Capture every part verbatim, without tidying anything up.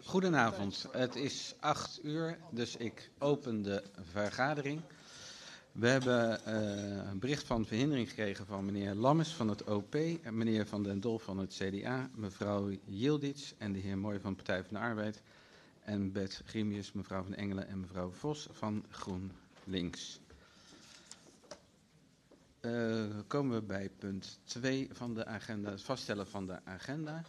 Goedenavond, het is acht uur, dus ik open de vergadering. We hebben uh, een bericht van verhindering gekregen van meneer Lammes van het O P, meneer Van den Dolf van het C D A, mevrouw Yildiz en de heer Mooi van de Partij van de Arbeid en Bert Grimius, mevrouw Van Engelen en mevrouw Vos van GroenLinks. Uh, komen we bij punt twee van de agenda, het vaststellen van de agenda.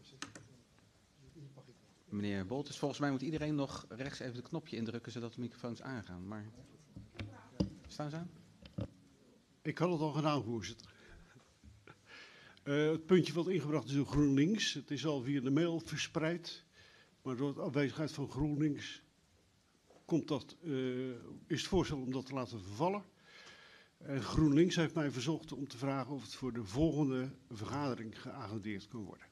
Meneer Bolters, volgens mij moet iedereen nog rechts even het knopje indrukken zodat de microfoons aangaan. Maar staan ze aan? Ik had het al gedaan, voorzitter. Uh, het puntje wat ingebracht is door GroenLinks. Het is al via de mail verspreid. Maar door de afwezigheid van GroenLinks komt dat, uh, is het voorstel om dat te laten vervallen. En GroenLinks heeft mij verzocht om te vragen of het voor de volgende vergadering geagendeerd kan worden.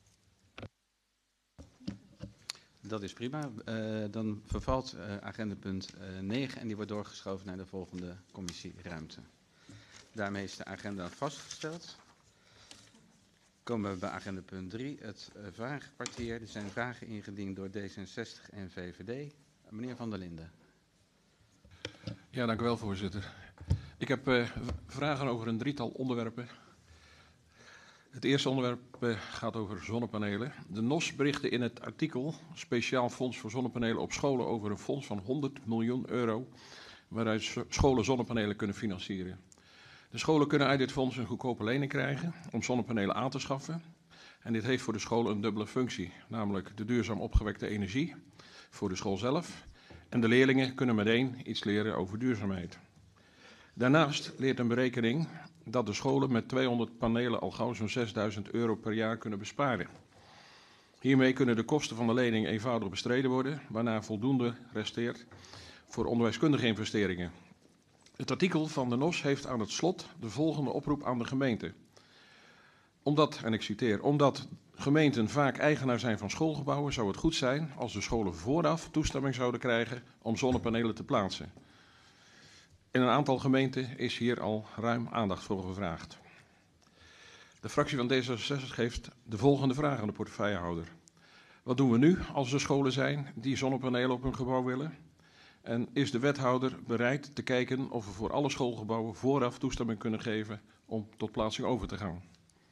Dat is prima. Uh, dan vervalt uh, agendapunt uh, negen en die wordt doorgeschoven naar de volgende commissie ruimte. Daarmee is de agenda vastgesteld. Komen we bij agendapunt drie, het uh, vragenkwartier. Er zijn vragen ingediend door D zesenzestig en V V D. Uh, meneer Van der Linden. Ja, dank u wel, voorzitter. Ik heb uh, vragen over een drietal onderwerpen. Het eerste onderwerp uh, gaat over zonnepanelen. De N O S berichtte in het artikel Speciaal Fonds voor Zonnepanelen op scholen over een fonds van honderd miljoen euro waaruit scholen zonnepanelen kunnen financieren. De scholen kunnen uit dit fonds een goedkope lening krijgen om zonnepanelen aan te schaffen. En dit heeft voor de scholen een dubbele functie, namelijk de duurzaam opgewekte energie voor de school zelf. En de leerlingen kunnen meteen iets leren over duurzaamheid. Daarnaast leert een berekening dat de scholen met tweehonderd panelen al gauw zo'n zesduizend euro per jaar kunnen besparen. Hiermee kunnen de kosten van de lening eenvoudig bestreden worden, waarna voldoende resteert voor onderwijskundige investeringen. Het artikel van de N O S heeft aan het slot de volgende oproep aan de gemeente. Omdat, en ik citeer, omdat gemeenten vaak eigenaar zijn van schoolgebouwen, zou het goed zijn als de scholen vooraf toestemming zouden krijgen om zonnepanelen te plaatsen. In een aantal gemeenten is hier al ruim aandacht voor gevraagd. De fractie van D zesenzestig geeft de volgende vraag aan de portefeuillehouder. Wat doen we nu als er scholen zijn die zonnepanelen op hun gebouw willen? En is de wethouder bereid te kijken of we voor alle schoolgebouwen vooraf toestemming kunnen geven om tot plaatsing over te gaan?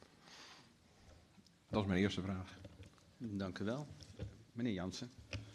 Dat is mijn eerste vraag. Dank u wel. Meneer Jansen.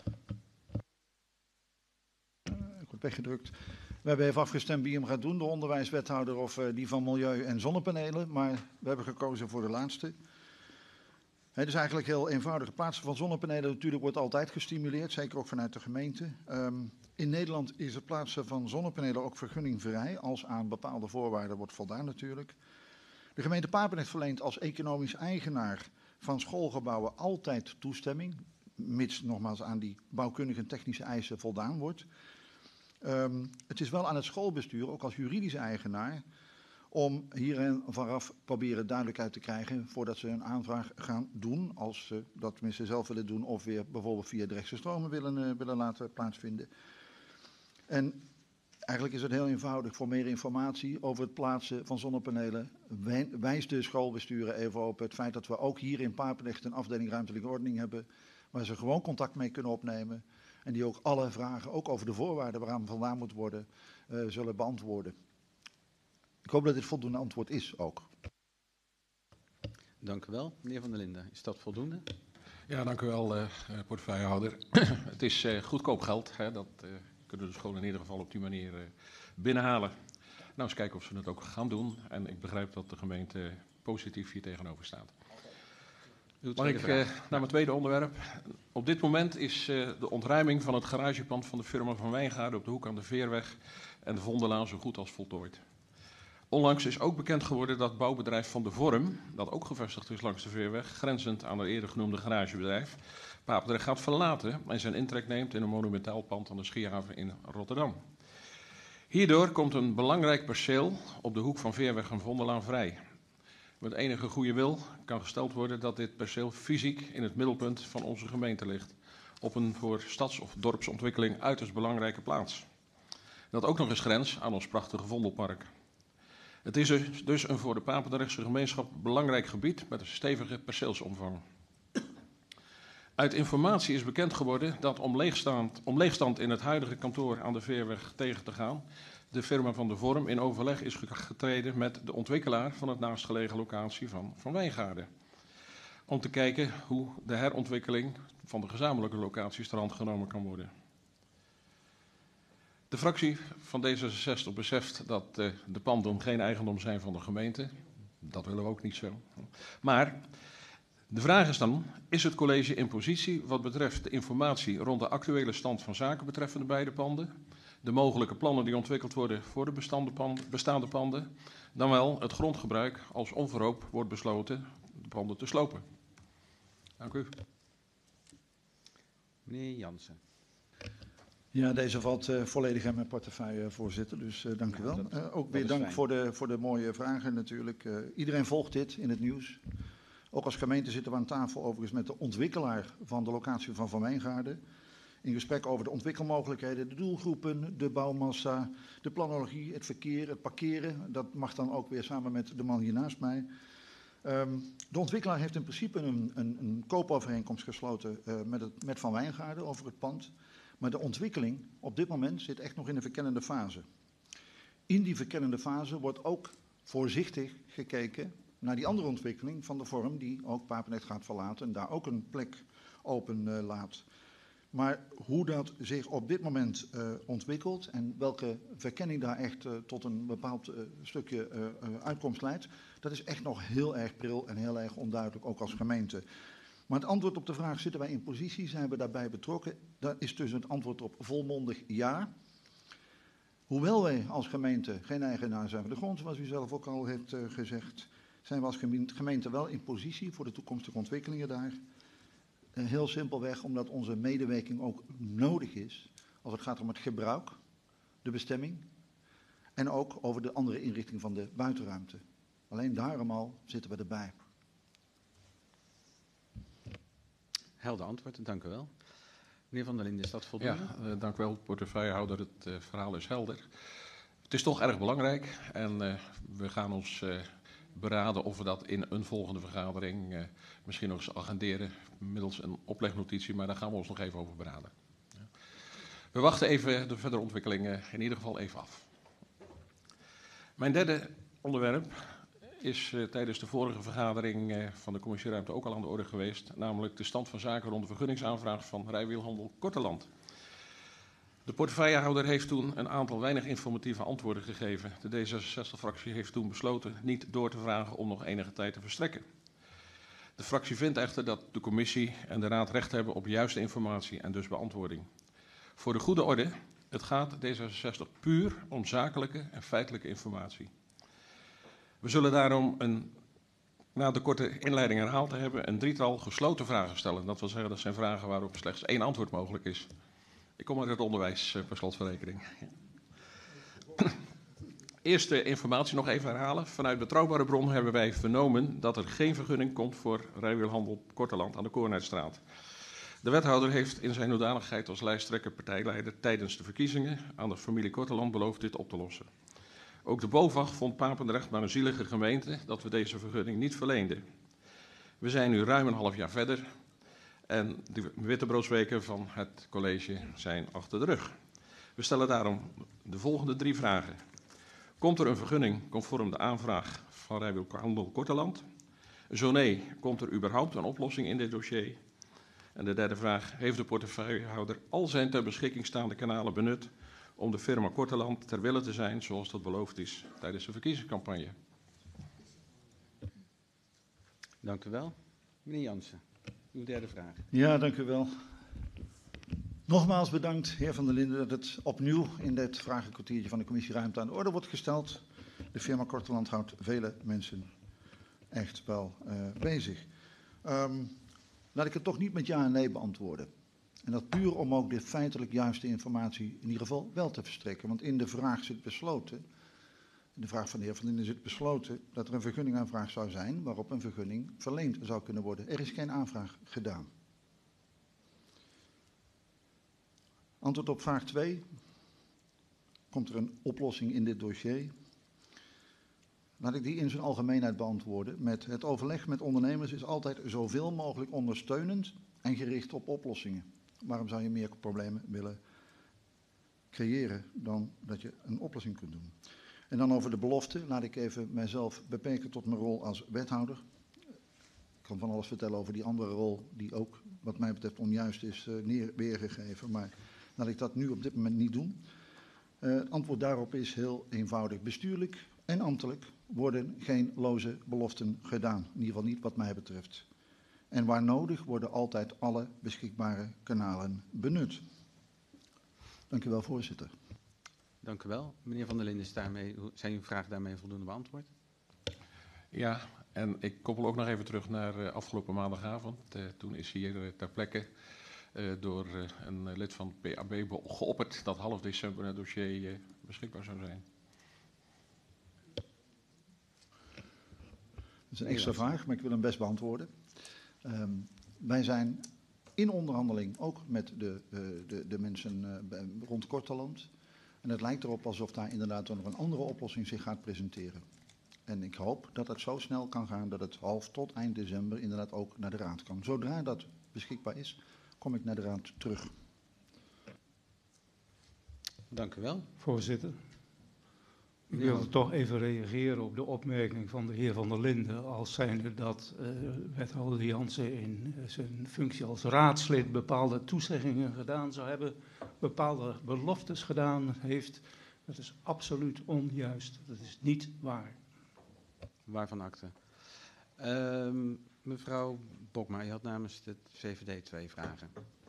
Ik word weggedrukt. We hebben even afgestemd wie hem gaat doen, de onderwijswethouder of uh, die van Milieu en Zonnepanelen. Maar we hebben gekozen voor de laatste. Het is eigenlijk heel eenvoudig. Het plaatsen van zonnepanelen natuurlijk wordt altijd gestimuleerd, zeker ook vanuit de gemeente. Um, in Nederland is het plaatsen van zonnepanelen ook vergunningvrij, als aan bepaalde voorwaarden wordt voldaan natuurlijk. De gemeente Papendrecht verleent als economisch eigenaar van schoolgebouwen altijd toestemming, mits nogmaals aan die bouwkundige en technische eisen voldaan wordt. Um, het is wel aan het schoolbestuur, ook als juridisch eigenaar, om hierin vooraf proberen duidelijkheid te krijgen voordat ze een aanvraag gaan doen, als ze dat tenminste zelf willen doen of weer bijvoorbeeld via de rechtse stromen willen, uh, willen laten plaatsvinden. En eigenlijk is het heel eenvoudig. Voor meer informatie over het plaatsen van zonnepanelen wijst de schoolbesturen even op het feit dat we ook hier in Papendrecht een afdeling ruimtelijke ordening hebben, waar ze gewoon contact mee kunnen opnemen. En die ook alle vragen, ook over de voorwaarden waaraan voldaan moet worden, uh, zullen beantwoorden. Ik hoop dat dit voldoende antwoord is ook. Dank u wel. Meneer Van der Linden, is dat voldoende? Ja, dank u wel, uh, portefeuillehouder. Het is uh, goedkoop geld, hè, dat uh, kunnen de scholen in ieder geval op die manier uh, binnenhalen. Nou, eens kijken of ze het ook gaan doen. En ik begrijp dat de gemeente positief hier tegenover staat. Mag ik uh, naar mijn tweede onderwerp? Op dit moment is uh, de ontruiming van het garagepand van de firma Van Wijngaarden op de hoek aan de Veerweg en de Vondelaan zo goed als voltooid. Onlangs is ook bekend geworden dat bouwbedrijf Van de Vorm, dat ook gevestigd is langs de Veerweg, grenzend aan het eerder genoemde garagebedrijf, Papendrecht gaat verlaten en zijn intrek neemt in een monumentaal pand aan de Schiehaven in Rotterdam. Hierdoor komt een belangrijk perceel op de hoek van Veerweg en Vondelaan vrij. Met enige goede wil kan gesteld worden dat dit perceel fysiek in het middelpunt van onze gemeente ligt. Op een voor stads- of dorpsontwikkeling uiterst belangrijke plaats. Dat ook nog eens grens aan ons prachtige Vondelpark. Het is dus een voor de Papendrechtse gemeenschap belangrijk gebied met een stevige perceelsomvang. Uit informatie is bekend geworden dat om leegstand, om leegstand in het huidige kantoor aan de Veerweg tegen te gaan, de firma Van de Vorm in overleg is getreden met de ontwikkelaar van het naastgelegen locatie van Van Wijngaarden. Om te kijken hoe de herontwikkeling van de gezamenlijke locaties ter hand genomen kan worden. De fractie van D zesenzestig beseft dat uh, de panden geen eigendom zijn van de gemeente. Dat willen we ook niet zo. Maar de vraag is dan, is het college in positie wat betreft de informatie rond de actuele stand van zaken betreffende beide panden, de mogelijke plannen die ontwikkeld worden voor de bestaande panden, bestaande panden, dan wel het grondgebruik als onverhoop wordt besloten de panden te slopen? Dank u. Meneer Jansen. Ja, deze valt uh, volledig in mijn portefeuille, voorzitter, dus uh, dank u wel. dat- Uh, ook dat weer is dank fijn. voor de, voor de mooie vragen natuurlijk. Uh, iedereen volgt dit in het nieuws. Ook als gemeente zitten we aan tafel overigens met de ontwikkelaar van de locatie van Van Wijngaarden. In gesprek over de ontwikkelmogelijkheden, de doelgroepen, de bouwmassa, de planologie, het verkeer, het parkeren. Dat mag dan ook weer samen met de man hier naast mij. Um, de ontwikkelaar heeft in principe een, een, een koopovereenkomst gesloten uh, met, het, met Van Wijngaarden over het pand. Maar de ontwikkeling op dit moment zit echt nog in een verkennende fase. In die verkennende fase wordt ook voorzichtig gekeken naar die andere ontwikkeling van de Vorm die ook Papendrecht gaat verlaten en daar ook een plek open uh, laat. Maar hoe dat zich op dit moment uh, ontwikkelt en welke verkenning daar echt uh, tot een bepaald uh, stukje uh, uh, uitkomst leidt, dat is echt nog heel erg pril en heel erg onduidelijk, ook als gemeente. Maar het antwoord op de vraag, zitten wij in positie, zijn we daarbij betrokken? Daar is dus het antwoord op volmondig ja. Hoewel wij als gemeente geen eigenaar zijn van de grond, zoals u zelf ook al heeft uh, gezegd, zijn we als gemeente wel in positie voor de toekomstige ontwikkelingen daar. Uh, heel simpelweg omdat onze medewerking ook nodig is als het gaat om het gebruik, de bestemming en ook over de andere inrichting van de buitenruimte. Alleen daarom al zitten we erbij. Helder antwoord, dank u wel. Meneer Van der Linden, is dat voldoende? Ja, uh, dank u wel, portefeuillehouder. Het uh, verhaal is helder. Het is toch erg belangrijk en uh, we gaan ons uh, beraden of we dat in een volgende vergadering uh, misschien nog eens agenderen middels een oplegnotitie, maar daar gaan we ons nog even over beraden. Ja. We wachten even de verdere ontwikkelingen in ieder geval even af. Mijn derde onderwerp is uh, tijdens de vorige vergadering uh, van de commissie Ruimte ook al aan de orde geweest, namelijk de stand van zaken rond de vergunningsaanvraag van Rijwielhandel Korteland. De portefeuillehouder heeft toen een aantal weinig informatieve antwoorden gegeven. De D zesenzestig-fractie heeft toen besloten niet door te vragen om nog enige tijd te verstrekken. De fractie vindt echter dat de commissie en de raad recht hebben op juiste informatie en dus beantwoording. Voor de goede orde, het gaat D zesenzestig puur om zakelijke en feitelijke informatie. We zullen daarom, een, na de korte inleiding herhaald te hebben, een drietal gesloten vragen stellen. Dat wil zeggen, dat zijn vragen waarop slechts één antwoord mogelijk is. Ik kom uit het onderwijs, per slot van rekening. Eerste informatie nog even herhalen. Vanuit betrouwbare bron hebben wij vernomen dat er geen vergunning komt voor Rijwielhandel Korteland aan de Koornheidstraat. De wethouder heeft in zijn hoedanigheid als lijsttrekker partijleider tijdens de verkiezingen aan de familie Korteland beloofd dit op te lossen. Ook de BOVAG vond Papendrecht maar een zielige gemeente dat we deze vergunning niet verleenden. We zijn nu ruim een half jaar verder en de wittebroodsweken van het college zijn achter de rug. We stellen daarom de volgende drie vragen. Komt er een vergunning conform de aanvraag van Rijwielhandel Korteland? Zo nee, komt er überhaupt een oplossing in dit dossier? En de derde vraag, heeft de portefeuillehouder al zijn ter beschikking staande kanalen benut om de firma Korteland ter wille te zijn zoals dat beloofd is tijdens de verkiezingscampagne? Dank u wel. Meneer Jansen, uw derde vraag. Ja, dank u wel. Nogmaals bedankt, heer Van der Linden, dat het opnieuw in dit vragenkwartiertje van de commissie Ruimte aan de orde wordt gesteld. De firma Korteland houdt vele mensen echt wel uh, bezig. Um, laat ik het toch niet met ja en nee beantwoorden. En dat puur om ook de feitelijk juiste informatie in ieder geval wel te verstrekken. Want in de vraag zit besloten, in de vraag van de heer Van der Linden zit besloten dat er een vergunningaanvraag zou zijn waarop een vergunning verleend zou kunnen worden. Er is geen aanvraag gedaan. Antwoord op vraag twee. Komt er een oplossing in dit dossier? Laat ik die in zijn algemeenheid beantwoorden. Met het overleg met ondernemers is altijd zoveel mogelijk ondersteunend en gericht op oplossingen. Waarom zou je meer problemen willen creëren dan dat je een oplossing kunt doen? En dan over de belofte, laat ik even mijzelf beperken tot mijn rol als wethouder. Ik kan van alles vertellen over die andere rol, die ook wat mij betreft onjuist is uh, neer, weergegeven, maar laat ik dat nu op dit moment niet doen. Uh, het antwoord daarop is heel eenvoudig. Bestuurlijk en ambtelijk worden geen loze beloften gedaan, in ieder geval niet wat mij betreft. En waar nodig worden altijd alle beschikbare kanalen benut. Dank u wel, voorzitter. Dank u wel. Meneer Van der Linden, is daarmee, zijn uw vraag daarmee voldoende beantwoord? Ja, en ik koppel ook nog even terug naar uh, afgelopen maandagavond. Uh, toen is hier uh, ter plekke uh, door uh, een lid van het P A B geopperd dat half december het dossier uh, beschikbaar zou zijn. Dat is een extra vraag, maar ik wil hem best beantwoorden. Um, wij zijn in onderhandeling ook met de, uh, de, de mensen uh, rond Korteland. En het lijkt erop alsof daar inderdaad nog een andere oplossing zich gaat presenteren. En ik hoop dat het zo snel kan gaan dat het half tot eind december inderdaad ook naar de raad kan. Zodra dat beschikbaar is, kom ik naar de raad terug. Dank u wel. Voorzitter. Ik wilde toch even reageren op de opmerking van de heer Van der Linden, als zijnde dat uh, wethouder Jansen in uh, zijn functie als raadslid bepaalde toezeggingen gedaan zou hebben, bepaalde beloftes gedaan heeft. Dat is absoluut onjuist. Dat is niet waar. Waarvan akte? Uh, mevrouw Bokma, je had namens de V V D twee vragen.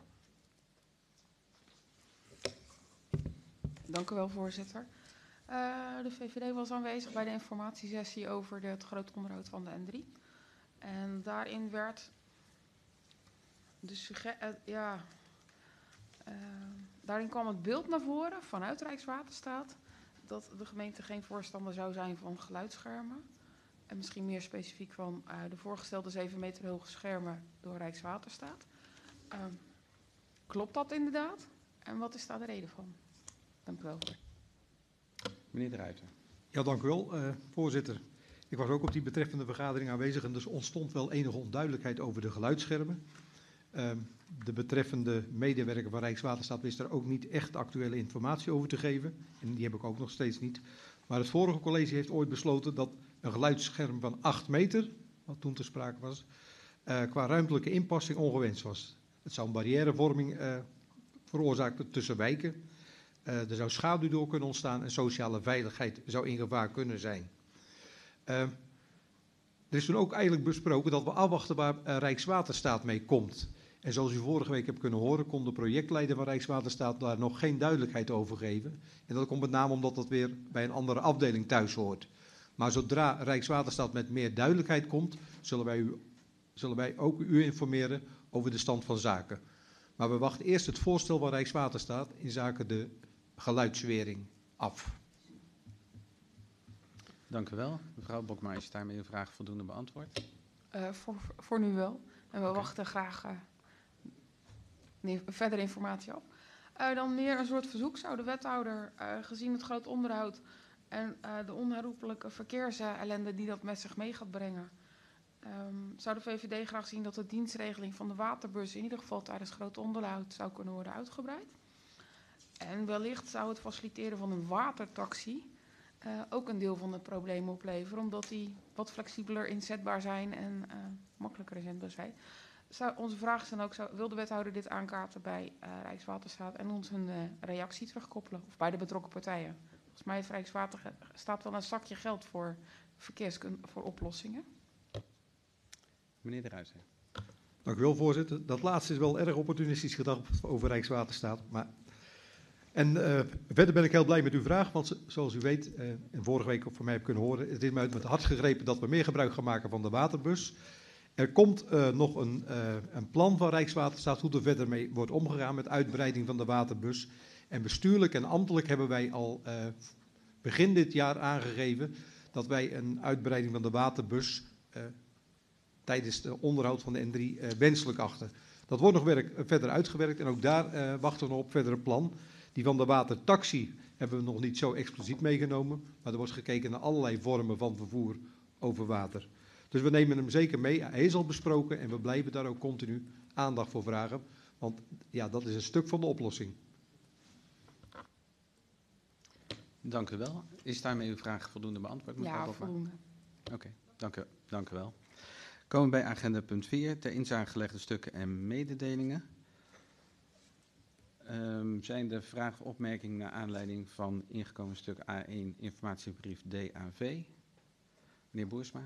Dank u wel, voorzitter. Uh, de V V D was aanwezig bij de informatiesessie over de, het groot onderhoud van de N drie. En daarin werd de sugge- uh, ja, uh, daarin kwam het beeld naar voren vanuit Rijkswaterstaat dat de gemeente geen voorstander zou zijn van geluidsschermen. En misschien meer specifiek van uh, de voorgestelde zeven meter hoge schermen door Rijkswaterstaat. Uh, klopt dat inderdaad? En wat is daar de reden van? Dank u wel. Meneer De Ruiter. Ja, dank u wel, uh, voorzitter. Ik was ook op die betreffende vergadering aanwezig en dus ontstond wel enige onduidelijkheid over de geluidsschermen. Uh, de betreffende medewerker van Rijkswaterstaat wist er ook niet echt actuele informatie over te geven. En die heb ik ook nog steeds niet. Maar het vorige college heeft ooit besloten dat een geluidsscherm van acht meter, wat toen te sprake was, uh, qua ruimtelijke inpassing ongewenst was. Het zou een barrièrevorming uh, veroorzaken tussen wijken. Uh, er zou schaduw door kunnen ontstaan en sociale veiligheid zou in gevaar kunnen zijn. Uh, er is toen ook eigenlijk besproken dat we afwachten waar uh, Rijkswaterstaat mee komt. En zoals u vorige week hebt kunnen horen, kon de projectleider van Rijkswaterstaat daar nog geen duidelijkheid over geven. En dat komt met name omdat dat weer bij een andere afdeling thuis hoort. Maar zodra Rijkswaterstaat met meer duidelijkheid komt, zullen wij, u, zullen wij ook u informeren over de stand van zaken. Maar we wachten eerst het voorstel van Rijkswaterstaat in zaken de geluidswering af. Dank u wel. Mevrouw Bokma, is daarmee uw vraag voldoende beantwoord? Uh, voor, voor nu wel. En we okay. wachten graag uh, nee, verder informatie op. Uh, dan meer een soort verzoek. Zou de wethouder, uh, gezien het groot onderhoud en uh, de onherroepelijke verkeersellende die dat met zich mee gaat brengen, um, zou de V V D graag zien dat de dienstregeling van de waterbus in ieder geval tijdens groot onderhoud zou kunnen worden uitgebreid. En wellicht zou het faciliteren van een watertaxi uh, ook een deel van het probleem opleveren, omdat die wat flexibeler inzetbaar zijn en uh, makkelijker inzetbaar zijn. Zou, onze vraag is dan ook, zou, wil de wethouder dit aankaarten bij uh, Rijkswaterstaat en ons een uh, reactie terugkoppelen, of bij de betrokken partijen? Volgens mij heeft Rijkswaterstaat wel een zakje geld voor, verkeerskun- voor oplossingen. Meneer De Ruiter. Dank u wel, voorzitter. Dat laatste is wel erg opportunistisch gedacht over Rijkswaterstaat, maar... En uh, verder ben ik heel blij met uw vraag, want zoals u weet, uh, en vorige week ook van mij heb kunnen horen, het is mij uit met het hart gegrepen dat we meer gebruik gaan maken van de waterbus. Er komt uh, nog een, uh, een plan van Rijkswaterstaat hoe er verder mee wordt omgegaan met uitbreiding van de waterbus. En bestuurlijk en ambtelijk hebben wij al uh, begin dit jaar aangegeven dat wij een uitbreiding van de waterbus uh, tijdens de onderhoud van de N drie uh, wenselijk achten. Dat wordt nog werk, uh, verder uitgewerkt en ook daar uh, wachten we nog op verdere plan. Die van de watertaxi hebben we nog niet zo expliciet meegenomen, maar er wordt gekeken naar allerlei vormen van vervoer over water. Dus we nemen hem zeker mee. Hij is al besproken en we blijven daar ook continu aandacht voor vragen. Want ja, dat is een stuk van de oplossing. Dank u wel. Is daarmee uw vraag voldoende beantwoord, mevrouw Ja, Bokma? voldoende. Oké, dank u, dank u wel. Komen we bij agenda punt vier, ter inzage gelegde stukken en mededelingen. Um, zijn er vragen of opmerkingen naar aanleiding van ingekomen stuk A één, informatiebrief D A V? Meneer Boersma.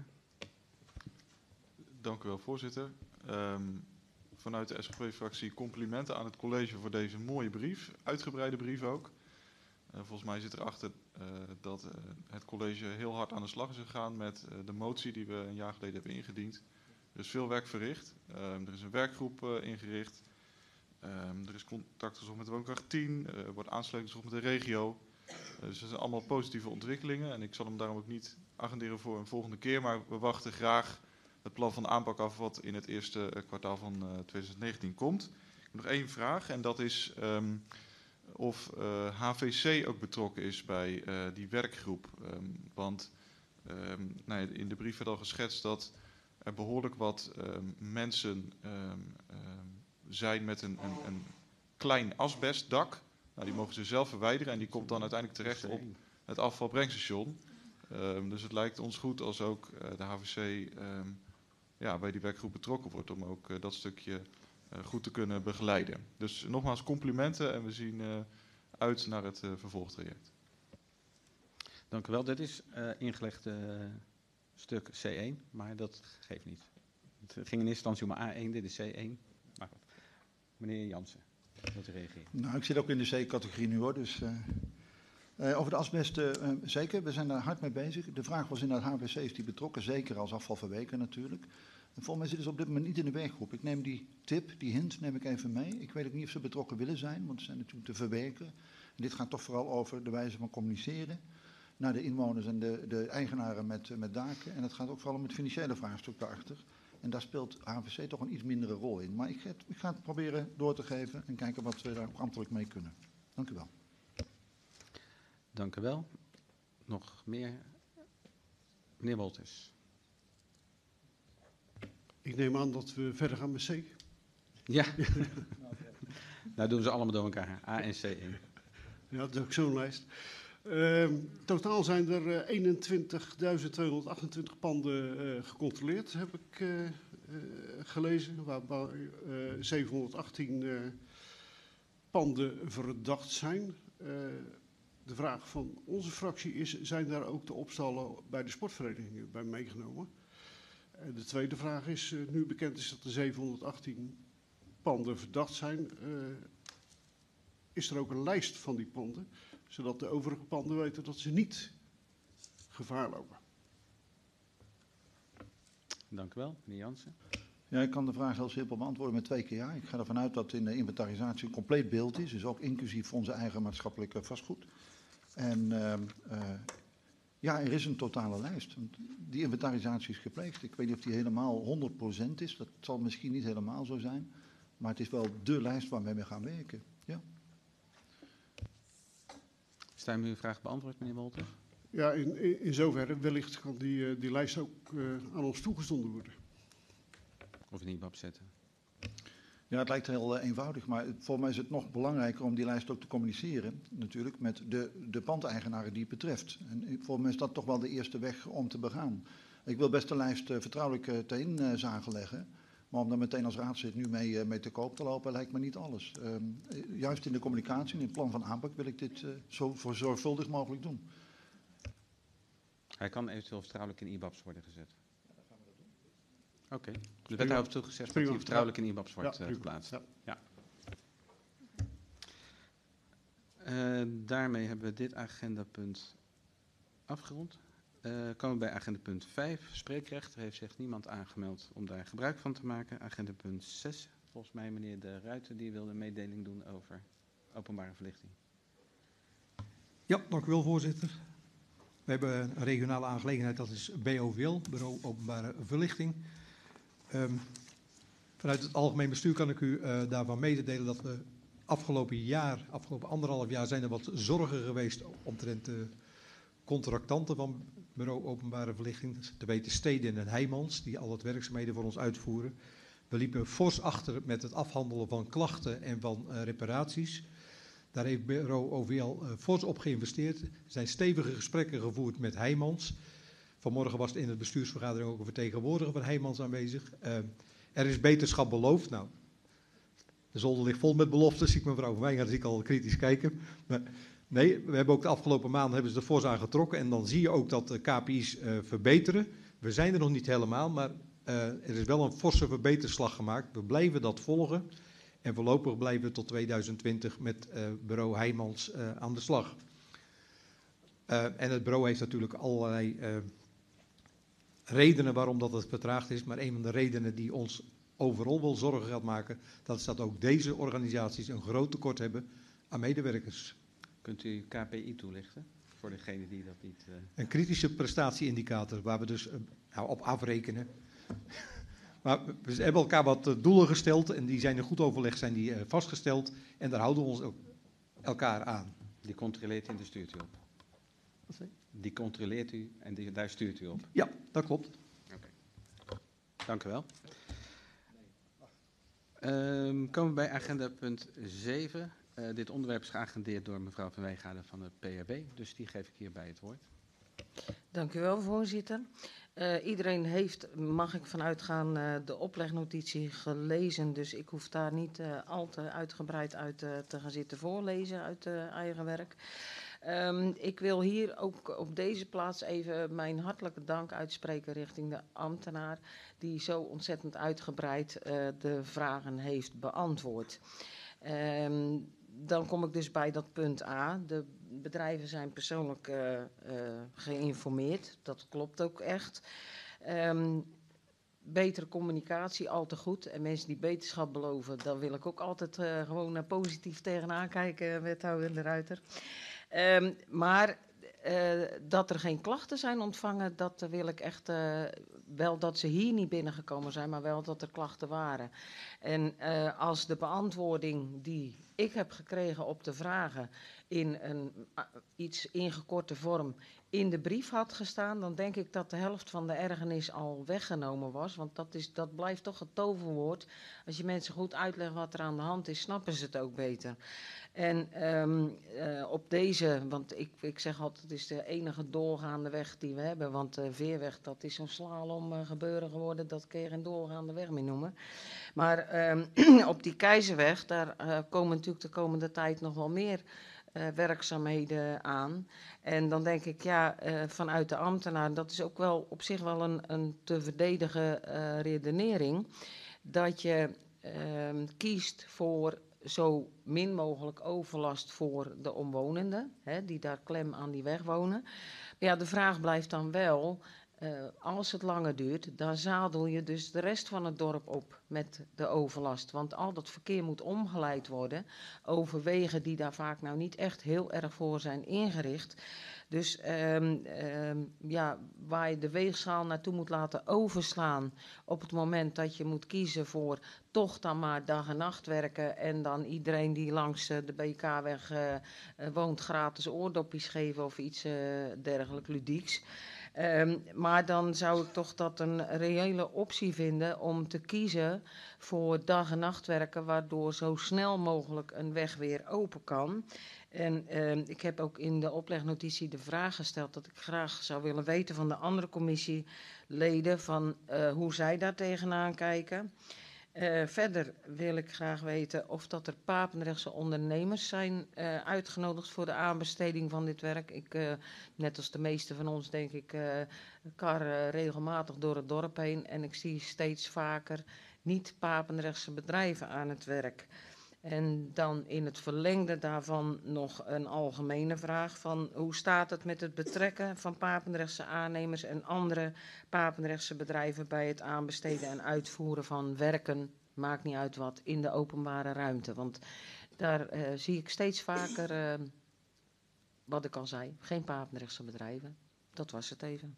Dank u wel, voorzitter. Um, vanuit de S G P-fractie complimenten aan het college voor deze mooie brief. Uitgebreide brief ook. Uh, volgens mij zit erachter uh, dat uh, het college heel hard aan de slag is gegaan met uh, de motie die we een jaar geleden hebben ingediend. Er is veel werk verricht. Um, er is een werkgroep uh, ingericht. Um, er is contact gezocht met de woonkracht tien. Er wordt aansluiting gezocht met de regio. Uh, dus dat zijn allemaal positieve ontwikkelingen. En ik zal hem daarom ook niet agenderen voor een volgende keer. Maar we wachten graag het plan van aanpak af wat in het eerste uh, kwartaal van uh, twintig negentien komt. Ik heb nog één vraag en dat is um, of uh, H V C ook betrokken is bij uh, die werkgroep. Um, want um, nou ja, in de brief werd al geschetst dat er behoorlijk wat um, mensen um, um, zijn met een, een, een klein asbestdak. Nou, die mogen ze zelf verwijderen en die komt dan uiteindelijk terecht op het afvalbrengstation. Um, dus het lijkt ons goed als ook uh, de H V C um, ja, bij die werkgroep betrokken wordt om ook uh, dat stukje uh, goed te kunnen begeleiden. Dus nogmaals complimenten en we zien uh, uit naar het uh, vervolgtraject. Dank u wel. Dit is uh, ingelegd uh, stuk C één, maar dat geeft niet. Het ging in eerste instantie om A één, dit is C één. Maar goed. Meneer Jansen, wilt u reageren? Nou, ik zit ook in de C-categorie nu hoor, dus... Uh, uh, over de asbest, uh, uh, zeker, we zijn daar hard mee bezig. De vraag was inderdaad, H V C is die betrokken, zeker als afvalverwerker natuurlijk. En volgens mij zitten ze op dit moment niet in de werkgroep. Ik neem die tip, die hint, neem ik even mee. Ik weet ook niet of ze betrokken willen zijn, want ze zijn natuurlijk te verwerken. En dit gaat toch vooral over de wijze van communiceren naar de inwoners en de, de eigenaren met, met daken. En het gaat ook vooral om het financiële vraagstuk daarachter. En daar speelt H V C toch een iets mindere rol in. Maar ik ga, het, ik ga het proberen door te geven en kijken wat we daar ook ambtelijk mee kunnen. Dank u wel. Dank u wel. Nog meer? Meneer Wolters. Ik neem aan dat we verder gaan met C. Ja. Nou doen ze allemaal door elkaar. A en C één. Ja, dat is ook zo'n lijst. Uh, totaal zijn er uh, eenentwintigduizend tweehonderdachtentwintig panden uh, gecontroleerd, heb ik uh, uh, gelezen. Waarbij uh, zevenhonderdachttien uh, panden verdacht zijn. Uh, de vraag van onze fractie is, zijn daar ook de opstallen bij de sportverenigingen bij meegenomen? Uh, de tweede vraag is, uh, nu bekend is dat er zevenhonderdachttien panden verdacht zijn, uh, is er ook een lijst van die panden, zodat de overige panden weten dat ze niet gevaar lopen. Dank u wel, meneer Jansen. Ja, ik kan de vraag heel simpel beantwoorden met twee keer ja. Ik ga ervan uit dat in de inventarisatie een compleet beeld is, dus ook inclusief onze eigen maatschappelijke vastgoed. En uh, uh, ja, er is een totale lijst. Die inventarisatie is gepleegd. Ik weet niet of die helemaal honderd procent is, dat zal misschien niet helemaal zo zijn, maar het is wel dé lijst waarmee we gaan werken. Ja. Is daarmee uw vraag beantwoord, meneer Wolters? Ja, in, in, in zoverre wellicht kan die, uh, die lijst ook uh, aan ons toegezonden worden. Of in I B A B zetten? Ja, het lijkt heel uh, eenvoudig, maar volgens mij is het nog belangrijker om die lijst ook te communiceren, natuurlijk, met de, de pandeigenaren die het betreft. En volgens mij is dat toch wel de eerste weg om te begaan. Ik wil best de lijst uh, vertrouwelijk uh, te inzagen leggen, maar om daar meteen als raadslid nu mee, uh, mee te koop te lopen, lijkt me niet alles. Um, juist in de communicatie, in het plan van aanpak, wil ik dit uh, zo voor zorgvuldig mogelijk doen. Hij kan eventueel vertrouwelijk in I B A B's worden gezet. Oké, okay. De wethouder heeft toegezegd dat hij vertrouwelijk in I B A B's wordt ja, uh, geplaatst. Ja. Ja. Uh, daarmee hebben we dit agendapunt afgerond. Uh, komen we bij agendapunt vijf, spreekrecht. Er heeft zich niemand aangemeld om daar gebruik van te maken. Agendapunt zes, volgens mij meneer De Ruiter, die wilde een mededeling doen over openbare verlichting. Ja, dank u wel, voorzitter. We hebben een regionale aangelegenheid, dat is B O V L, Bureau Openbare Verlichting. Um, vanuit het algemeen bestuur kan ik u uh, daarvan mededelen dat we afgelopen jaar, afgelopen anderhalf jaar, zijn er wat zorgen geweest omtrent de contractanten van Bureau Openbare Verlichting, te weten Stedin en Heijmans, die al het werkzaamheden voor ons uitvoeren. We liepen fors achter met het afhandelen van klachten en van uh, reparaties. Daar heeft Bureau O V L uh, fors op geïnvesteerd. Er zijn stevige gesprekken gevoerd met Heijmans. Vanmorgen was in het bestuursvergadering ook een vertegenwoordiger van Heijmans aanwezig. Uh, er is beterschap beloofd. Nou, de zolder ligt vol met beloftes. Zie ik mevrouw Van Wijngaard, zie ik al kritisch kijken. Maar nee, we hebben ook de afgelopen maanden hebben ze er fors aan getrokken. En dan zie je ook dat de K P I's uh, verbeteren. We zijn er nog niet helemaal, maar uh, er is wel een forse verbeterslag gemaakt. We blijven dat volgen. En voorlopig blijven we tot tweeduizend twintig met uh, bureau Heijmans uh, aan de slag. Uh, en het bureau heeft natuurlijk allerlei uh, redenen waarom dat het vertraagd is. Maar een van de redenen die ons overal wel zorgen gaat maken, dat is dat ook deze organisaties een groot tekort hebben aan medewerkers. Kunt u K P I toelichten voor degene die dat niet... Uh... Een kritische prestatieindicator waar we dus uh, nou, op afrekenen. Maar we hebben elkaar wat uh, doelen gesteld en die zijn in goed overleg zijn die, uh, vastgesteld. En daar houden we ons ook elkaar aan. Die controleert u en daar stuurt u op? Wat zei je? Die controleert u en die, daar stuurt u op? Ja, dat klopt. Oké. Okay. Dank u wel. Um, komen we bij agenda punt zeven. Uh, dit onderwerp is geagendeerd door mevrouw Van Wijngaarden van de P R B. Dus die geef ik hierbij het woord. Dank u wel, voorzitter. Uh, iedereen heeft, mag ik vanuit gaan, uh, de oplegnotitie gelezen. Dus ik hoef daar niet uh, al te uitgebreid uit uh, te gaan zitten voorlezen uit uh, eigen werk. Um, ik wil hier ook op deze plaats even mijn hartelijke dank uitspreken richting de ambtenaar die zo ontzettend uitgebreid uh, de vragen heeft beantwoord. Um, dan kom ik dus bij dat punt A. De bedrijven zijn persoonlijk uh, uh, geïnformeerd. Dat klopt ook echt. Um, betere communicatie, al te goed. En mensen die beterschap beloven, daar wil ik ook altijd uh, gewoon uh, positief tegenaan kijken, wethouder De Ruiter. Um, maar uh, dat er geen klachten zijn ontvangen, dat wil ik echt uh, wel dat ze hier niet binnengekomen zijn, maar wel dat er klachten waren. En uh, als de beantwoording die ik heb gekregen op de vragen in een uh, iets ingekorte vorm in de brief had gestaan, dan denk ik dat de helft van de ergernis al weggenomen was. Want dat, is, dat blijft toch het toverwoord. Als je mensen goed uitlegt wat er aan de hand is, snappen ze het ook beter. En um, uh, op deze, want ik, ik zeg altijd, het is de enige doorgaande weg die we hebben. Want de Veerweg, dat is zo'n slalom uh, gebeuren geworden, dat kun je geen doorgaande weg meer noemen. Maar um, op die Keizerweg, daar uh, komen natuurlijk de komende tijd nog wel meer uh, werkzaamheden aan. En dan denk ik, ja, uh, vanuit de ambtenaar, dat is ook wel op zich wel een, een te verdedigen uh, redenering. Dat je uh, kiest voor zo min mogelijk overlast voor de omwonenden, hè, die daar klem aan die weg wonen. Maar ja, de vraag blijft dan wel, uh, als het langer duurt, dan zadel je dus de rest van het dorp op met de overlast. Want al dat verkeer moet omgeleid worden over wegen die daar vaak nou niet echt heel erg voor zijn ingericht. Dus um, um, ja, waar je de weegschaal naartoe moet laten overslaan op het moment dat je moet kiezen voor toch dan maar dag en nacht werken en dan iedereen die langs uh, de B K-weg uh, uh, woont gratis oordopjes geven of iets uh, dergelijks ludieks. Um, maar dan zou ik toch dat een reële optie vinden om te kiezen voor dag en nachtwerken, waardoor zo snel mogelijk een weg weer open kan. En uh, ik heb ook in de oplegnotitie de vraag gesteld dat ik graag zou willen weten van de andere commissieleden van uh, hoe zij daar tegenaan kijken. Uh, verder wil ik graag weten of dat er Papendrechtse ondernemers zijn uh, uitgenodigd voor de aanbesteding van dit werk. Ik, uh, net als de meeste van ons denk ik, uh, kar uh, regelmatig door het dorp heen en ik zie steeds vaker niet Papendrechtse bedrijven aan het werk. En dan in het verlengde daarvan nog een algemene vraag van hoe staat het met het betrekken van Papendrechtse aannemers en andere Papendrechtse bedrijven bij het aanbesteden en uitvoeren van werken, maakt niet uit wat, in de openbare ruimte. Want daar uh, zie ik steeds vaker, uh, wat ik al zei, geen Papendrechtse bedrijven. Dat was het even.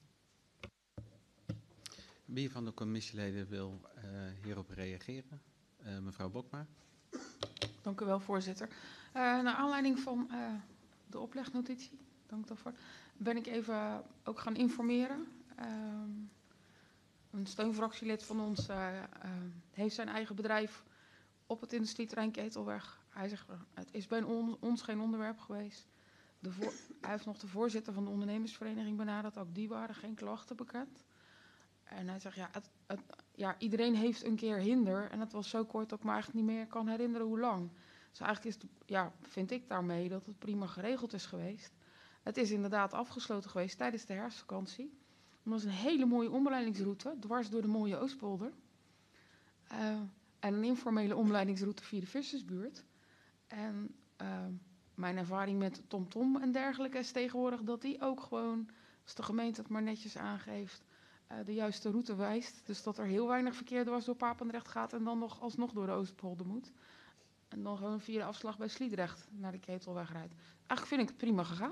Wie van de commissieleden wil uh, hierop reageren? Uh, mevrouw Bokma. Dank u wel, voorzitter. Uh, naar aanleiding van uh, de oplegnotitie, dank daarvoor, ben ik even ook gaan informeren. Um, een steunfractielid van ons uh, uh, heeft zijn eigen bedrijf op het industrieterrein Ketelweg. Hij zegt, het is bij on, ons geen onderwerp geweest. De voor, hij heeft nog de voorzitter van de ondernemersvereniging benaderd. Ook die waren geen klachten bekend. En hij zegt, ja, het, het, ja, iedereen heeft een keer hinder. En het was zo kort dat ik me eigenlijk niet meer kan herinneren hoe lang. Dus eigenlijk is het, ja, vind ik daarmee dat het prima geregeld is geweest. Het is inderdaad afgesloten geweest tijdens de herfstvakantie. Dat is een hele mooie omleidingsroute, dwars door de mooie Oostpolder. Uh, en een informele omleidingsroute via de Vissersbuurt. En uh, mijn ervaring met TomTom en dergelijke is tegenwoordig dat die ook gewoon, als de gemeente het maar netjes aangeeft, uh, de juiste route wijst. Dus dat er heel weinig verkeer dwars door Papendrecht gaat en dan nog alsnog door de Oostpolder moet. En dan gewoon via de afslag bij Sliedrecht naar de Ketelweg rijdt. Eigenlijk vind ik het prima gegaan.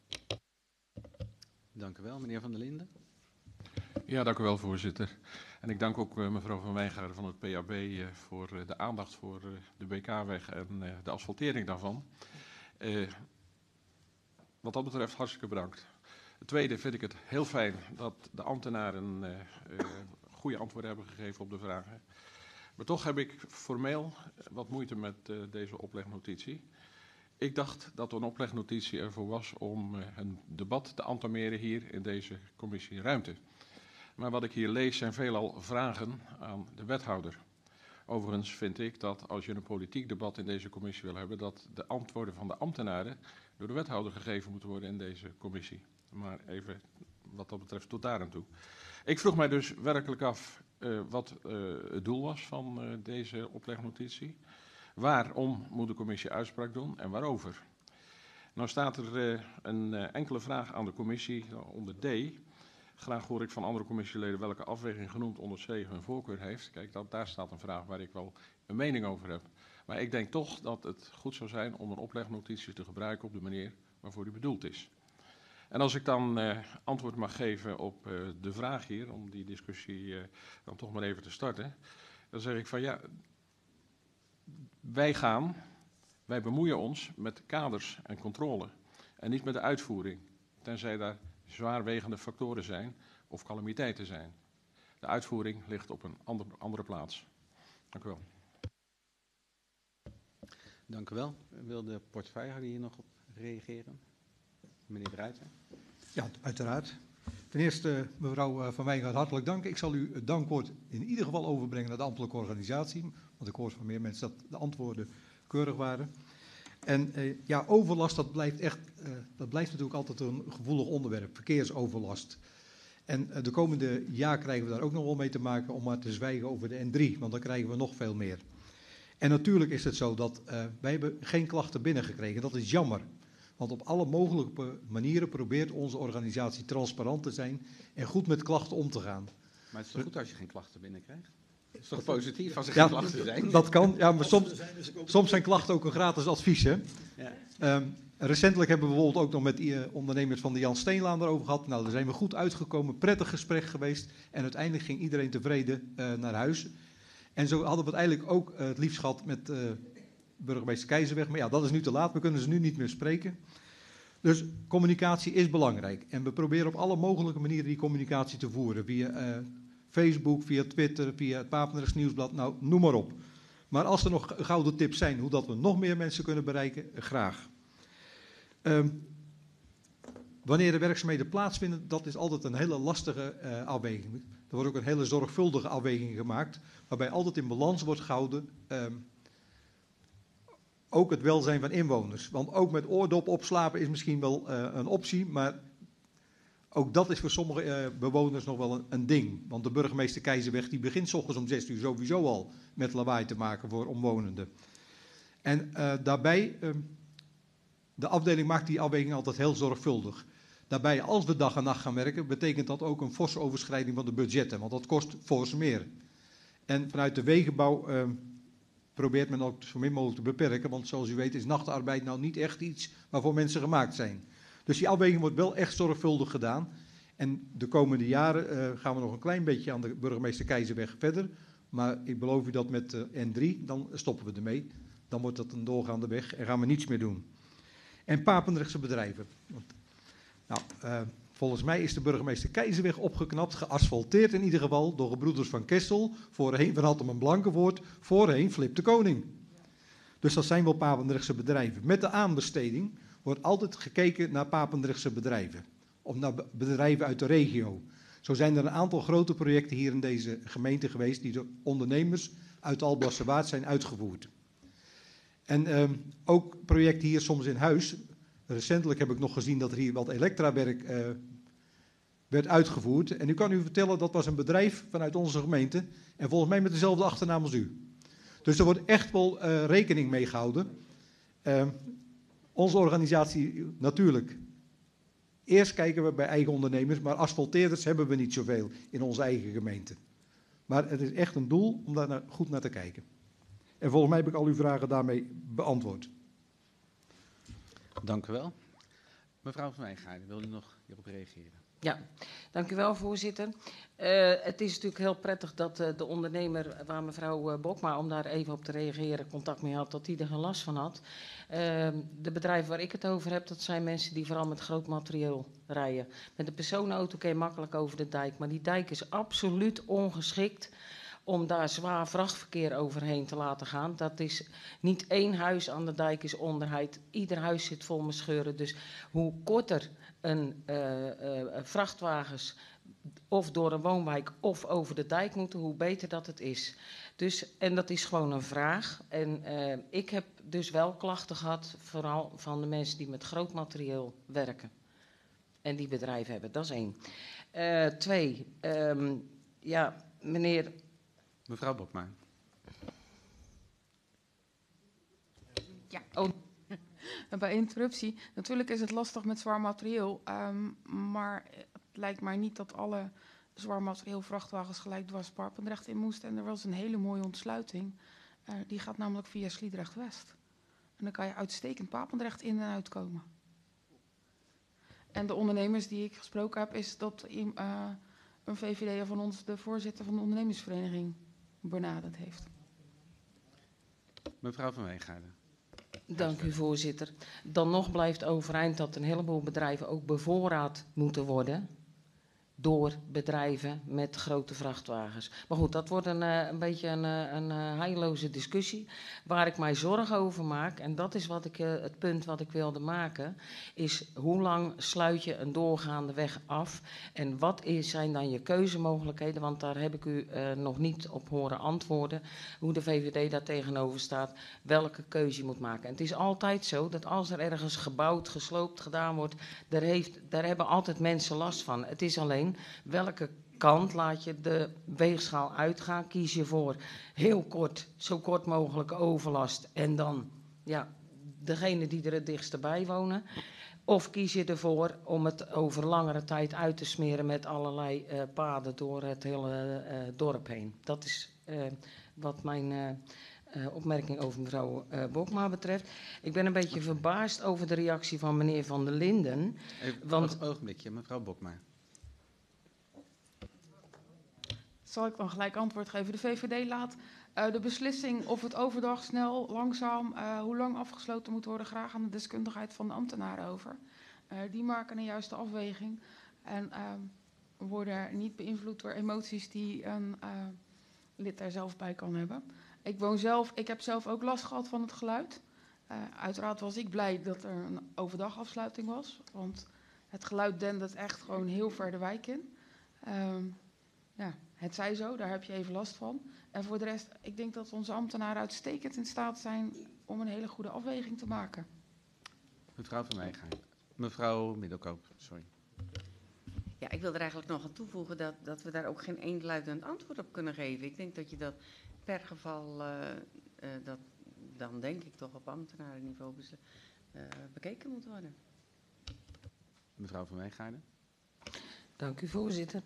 Dank u wel, meneer Van der Linden. Ja, dank u wel, voorzitter. En ik dank ook uh, mevrouw Van Wijngaarden van het P A B uh, voor uh, de aandacht voor uh, de B K-weg en uh, de asfaltering daarvan. Uh, wat dat betreft hartstikke bedankt. Het tweede vind ik het heel fijn dat de ambtenaren uh, uh, goede antwoorden hebben gegeven op de vragen. Maar toch heb ik formeel wat moeite met uh, deze oplegnotitie. Ik dacht dat een oplegnotitie ervoor was om uh, een debat te entameren hier in deze commissie ruimte. Maar wat ik hier lees zijn veelal vragen aan de wethouder. Overigens vind ik dat als je een politiek debat in deze commissie wil hebben, dat de antwoorden van de ambtenaren door de wethouder gegeven moeten worden in deze commissie. Maar even wat dat betreft tot daar aan toe. Ik vroeg mij dus werkelijk af uh, wat uh, het doel was van uh, deze oplegnotitie. Waarom moet de commissie uitspraak doen en waarover? Nou staat er uh, een uh, enkele vraag aan de commissie uh, onder D. Graag hoor ik van andere commissieleden welke afweging genoemd onder C hun voorkeur heeft. Kijk, dat, daar staat een vraag waar ik wel een mening over heb. Maar ik denk toch dat het goed zou zijn om een oplegnotitie te gebruiken op de manier waarvoor die bedoeld is. En als ik dan uh, antwoord mag geven op uh, de vraag hier, om die discussie uh, dan toch maar even te starten. Dan zeg ik van ja, wij gaan, wij bemoeien ons met kaders en controle. En niet met de uitvoering, tenzij daar zwaarwegende factoren zijn of calamiteiten zijn. De uitvoering ligt op een ander, andere plaats. Dank u wel. Dank u wel. Wil de portefeuillehouder hier nog op reageren? Meneer De Ruiter. Ja, uiteraard. Ten eerste, mevrouw Van Wijngaard, hartelijk dank. Ik zal u het dankwoord in ieder geval overbrengen naar de ambtelijke organisatie. Want ik hoor van meer mensen dat de antwoorden keurig waren. En uh, ja, overlast, dat blijft echt, uh, dat blijft natuurlijk altijd een gevoelig onderwerp. Verkeersoverlast. En uh, de komende jaar krijgen we daar ook nog wel mee te maken om maar te zwijgen over de N drie. Want dan krijgen we nog veel meer. En natuurlijk is het zo dat uh, wij hebben geen klachten binnengekregen. Dat is jammer. Want op alle mogelijke manieren probeert onze organisatie transparant te zijn en goed met klachten om te gaan. Maar het is toch goed als je geen klachten binnenkrijgt? Het is toch positief als er ja, geen klachten zijn? Dat kan, ja, maar soms, soms zijn klachten ook een gratis advies. Hè? Ja. Um, recentelijk hebben we bijvoorbeeld ook nog met die, uh, ondernemers van de Jan Steenlaan erover gehad. Nou, daar zijn we goed uitgekomen, prettig gesprek geweest. En uiteindelijk ging iedereen tevreden uh, naar huis. En zo hadden we het eigenlijk ook uh, het liefst gehad met uh, burgemeester Keizerweg. Maar ja, dat is nu te laat, we kunnen ze nu niet meer spreken. Dus communicatie is belangrijk. En we proberen op alle mogelijke manieren die communicatie te voeren. Via uh, Facebook, via Twitter, via het Papendrechts Nieuwsblad, nou, noem maar op. Maar als er nog gouden tips zijn hoe dat we nog meer mensen kunnen bereiken, graag. Um, wanneer de werkzaamheden plaatsvinden, dat is altijd een hele lastige uh, afweging. Er wordt ook een hele zorgvuldige afweging gemaakt, waarbij altijd in balans wordt gehouden um, ook het welzijn van inwoners. Want ook met oordop opslapen is misschien wel uh, een optie, maar ook dat is voor sommige uh, bewoners nog wel een, een ding. Want de burgemeester Keizerweg die begint 's ochtends om zes uur sowieso al met lawaai te maken voor omwonenden. En uh, daarbij, uh, de afdeling maakt die afweging altijd heel zorgvuldig. Daarbij, als we dag en nacht gaan werken, betekent dat ook een forse overschrijding van de budgetten. Want dat kost fors meer. En vanuit de wegenbouw uh, probeert men ook zo min mogelijk te beperken. Want zoals u weet is nachtarbeid nou niet echt iets waarvoor mensen gemaakt zijn. Dus die afweging wordt wel echt zorgvuldig gedaan. En de komende jaren uh, gaan we nog een klein beetje aan de burgemeester Keizerweg verder. Maar ik beloof u dat met uh, N drie, dan stoppen we ermee. Dan wordt dat een doorgaande weg en gaan we niets meer doen. En Papendrechtse bedrijven. Want, Nou, uh, volgens mij is de burgemeester Keizerweg opgeknapt, geasfalteerd in ieder geval, door gebroeders van Kessel, voorheen van Hattem en Blankenvoort, voorheen Flip de Koning. Dus dat zijn wel Papendrechtse bedrijven. Met de aanbesteding wordt altijd gekeken naar Papendrechtse bedrijven, of naar bedrijven uit de regio. Zo zijn er een aantal grote projecten hier in deze gemeente geweest die door ondernemers uit Alblasserwaard zijn uitgevoerd. En um, ook projecten hier soms in huis. Recentelijk heb ik nog gezien dat er hier wat elektrawerk uh, werd uitgevoerd. En u kan u vertellen, dat was een bedrijf vanuit onze gemeente. En volgens mij met dezelfde achternaam als u. Dus er wordt echt wel uh, rekening mee gehouden. Uh, onze organisatie natuurlijk. Eerst kijken we bij eigen ondernemers, maar asfalteerders hebben we niet zoveel in onze eigen gemeente. Maar het is echt een doel om daar naar, goed naar te kijken. En volgens mij heb ik al uw vragen daarmee beantwoord. Dank u wel. Mevrouw van Wijngaarden, wil u nog hierop reageren? Ja, dank u wel, voorzitter. Uh, het is natuurlijk heel prettig dat uh, de ondernemer, waar mevrouw uh, Bokma, om daar even op te reageren, contact mee had, dat die er geen last van had. Uh, de bedrijven waar ik het over heb, dat zijn mensen die vooral met groot materieel rijden. Met een personenauto kun je makkelijk over de dijk, maar die dijk is absoluut ongeschikt om daar zwaar vrachtverkeer overheen te laten gaan. Dat is niet één huis aan de dijk is onderheid. Ieder huis zit vol met scheuren. Dus hoe korter een uh, uh, vrachtwagens of door een woonwijk of over de dijk moeten, hoe beter dat het is. Dus, en dat is gewoon een vraag. En uh, ik heb dus wel klachten gehad, vooral van de mensen die met groot materieel werken. En die bedrijven hebben, dat is één. Uh, twee, um, ja, meneer... Mevrouw Bokma. Ja, oh. Bij interruptie. Natuurlijk is het lastig met zwaar materieel, um, maar het lijkt mij niet dat alle zwaar materieel vrachtwagens gelijk dwars Papendrecht in moesten. En er was een hele mooie ontsluiting. Uh, die gaat namelijk via Sliedrecht-West. En dan kan je uitstekend Papendrecht in en uitkomen. En de ondernemers die ik gesproken heb, is dat uh, een V V D'er van ons de voorzitter van de ondernemersvereniging benaderd heeft. Mevrouw van Wijngaarden. Dank u, voorzitter. Dan nog blijft overeind dat een heleboel bedrijven ook bevoorraad moeten worden door bedrijven met grote vrachtwagens. Maar goed, dat wordt een, uh, een beetje een, uh, een uh, heilloze discussie. Waar ik mij zorgen over maak, en dat is wat ik, uh, het punt wat ik wilde maken, is hoe lang sluit je een doorgaande weg af en wat is, zijn dan je keuzemogelijkheden, want daar heb ik u uh, nog niet op horen antwoorden, hoe de V V D daar tegenover staat, welke keuze je moet maken. En het is altijd zo dat als er ergens gebouwd, gesloopt, gedaan wordt, daar, heeft, daar hebben altijd mensen last van. Het is alleen welke kant laat je de weegschaal uitgaan? Kies je voor heel kort, zo kort mogelijk overlast en dan ja, degene die er het dichtst bij wonen? Of kies je ervoor om het over langere tijd uit te smeren met allerlei uh, paden door het hele uh, dorp heen? Dat is uh, wat mijn uh, uh, opmerking over mevrouw uh, Bokma betreft. Ik ben een beetje verbaasd over de reactie van meneer Van der Linden. Even want, een ogenblikje, mevrouw Bokma. Zal ik dan gelijk antwoord geven? De V V D laat uh, de beslissing of het overdag snel, langzaam, uh, hoe lang afgesloten moet worden, graag aan de deskundigheid van de ambtenaren over. Uh, die maken een juiste afweging en uh, worden niet beïnvloed door emoties die een uh, lid er zelf bij kan hebben. Ik woon zelf, ik heb zelf ook last gehad van het geluid. Uh, uiteraard was ik blij dat er een overdagafsluiting was, want het geluid dendert echt gewoon heel ver de wijk in. Uh, ja, het zij zo, daar heb je even last van. En voor de rest, ik denk dat onze ambtenaren uitstekend in staat zijn om een hele goede afweging te maken. Mevrouw van Wijngaarden. Mevrouw Middelkoop, sorry. Ja, ik wil er eigenlijk nog aan toevoegen dat, dat we daar ook geen eenluidend antwoord op kunnen geven. Ik denk dat je dat per geval, uh, uh, dat dan denk ik toch op ambtenarenniveau uh, bekeken moet worden. Mevrouw van Wijngaarden. Dank u, voorzitter.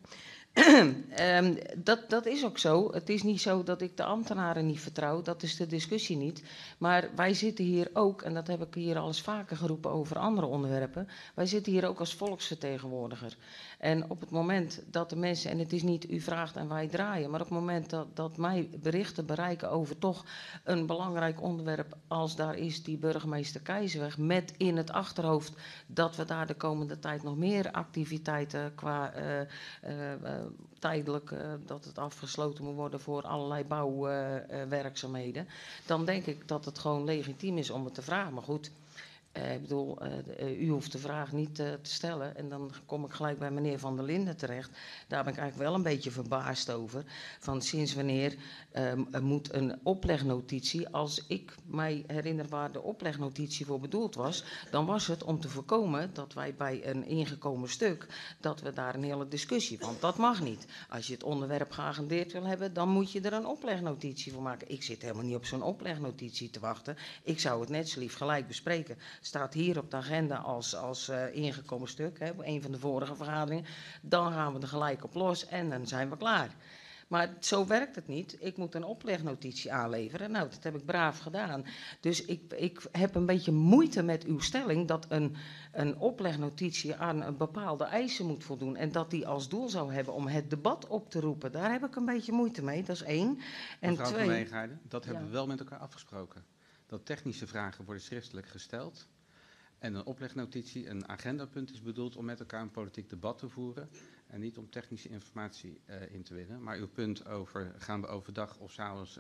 um, dat, dat is ook zo. Het is niet zo dat ik de ambtenaren niet vertrouw, dat is de discussie niet. Maar wij zitten hier ook, en dat heb ik hier al eens vaker geroepen over andere onderwerpen, wij zitten hier ook als volksvertegenwoordiger. En op het moment dat de mensen, en het is niet u vraagt en wij draaien, maar op het moment dat, dat mij berichten bereiken over toch een belangrijk onderwerp als daar is die burgemeester Keizerweg, met in het achterhoofd dat we daar de komende tijd nog meer activiteiten qua uh, uh, uh, tijdelijk uh, dat het afgesloten moet worden voor allerlei bouwwerkzaamheden, uh, uh, dan denk ik dat het gewoon legitiem is om het te vragen. Maar goed, uh, ik bedoel, uh, uh, u hoeft de vraag niet uh, te stellen en dan kom ik gelijk bij meneer Van der Linden terecht. Daar ben ik eigenlijk wel een beetje verbaasd over. Van sinds wanneer uh, moet een oplegnotitie, als ik mij herinner waar de oplegnotitie voor bedoeld was, dan was het om te voorkomen dat wij bij een ingekomen stuk, dat we daar een hele discussie, want dat mag niet. Als je het onderwerp geagendeerd wil hebben, dan moet je er een oplegnotitie voor maken. Ik zit helemaal niet op zo'n oplegnotitie te wachten. Ik zou het net zo lief gelijk bespreken. Staat hier op de agenda als, als uh, ingekomen stuk, hè, een van de vorige vergaderingen. Dan gaan we er gelijk op los en dan zijn we klaar. Maar zo werkt het niet. Ik moet een oplegnotitie aanleveren. Nou, dat heb ik braaf gedaan. Dus ik, ik heb een beetje moeite met uw stelling dat een, een oplegnotitie aan een bepaalde eisen moet voldoen. En dat die als doel zou hebben om het debat op te roepen. Daar heb ik een beetje moeite mee. Dat is één. En Mevrouw twee. Van Wijngaarden, dat hebben Ja. we wel met elkaar afgesproken. Dat technische vragen worden schriftelijk gesteld. En een oplegnotitie, een agendapunt is bedoeld om met elkaar een politiek debat te voeren. En niet om technische informatie uh, in te winnen. Maar uw punt over gaan we overdag of 's avonds uh,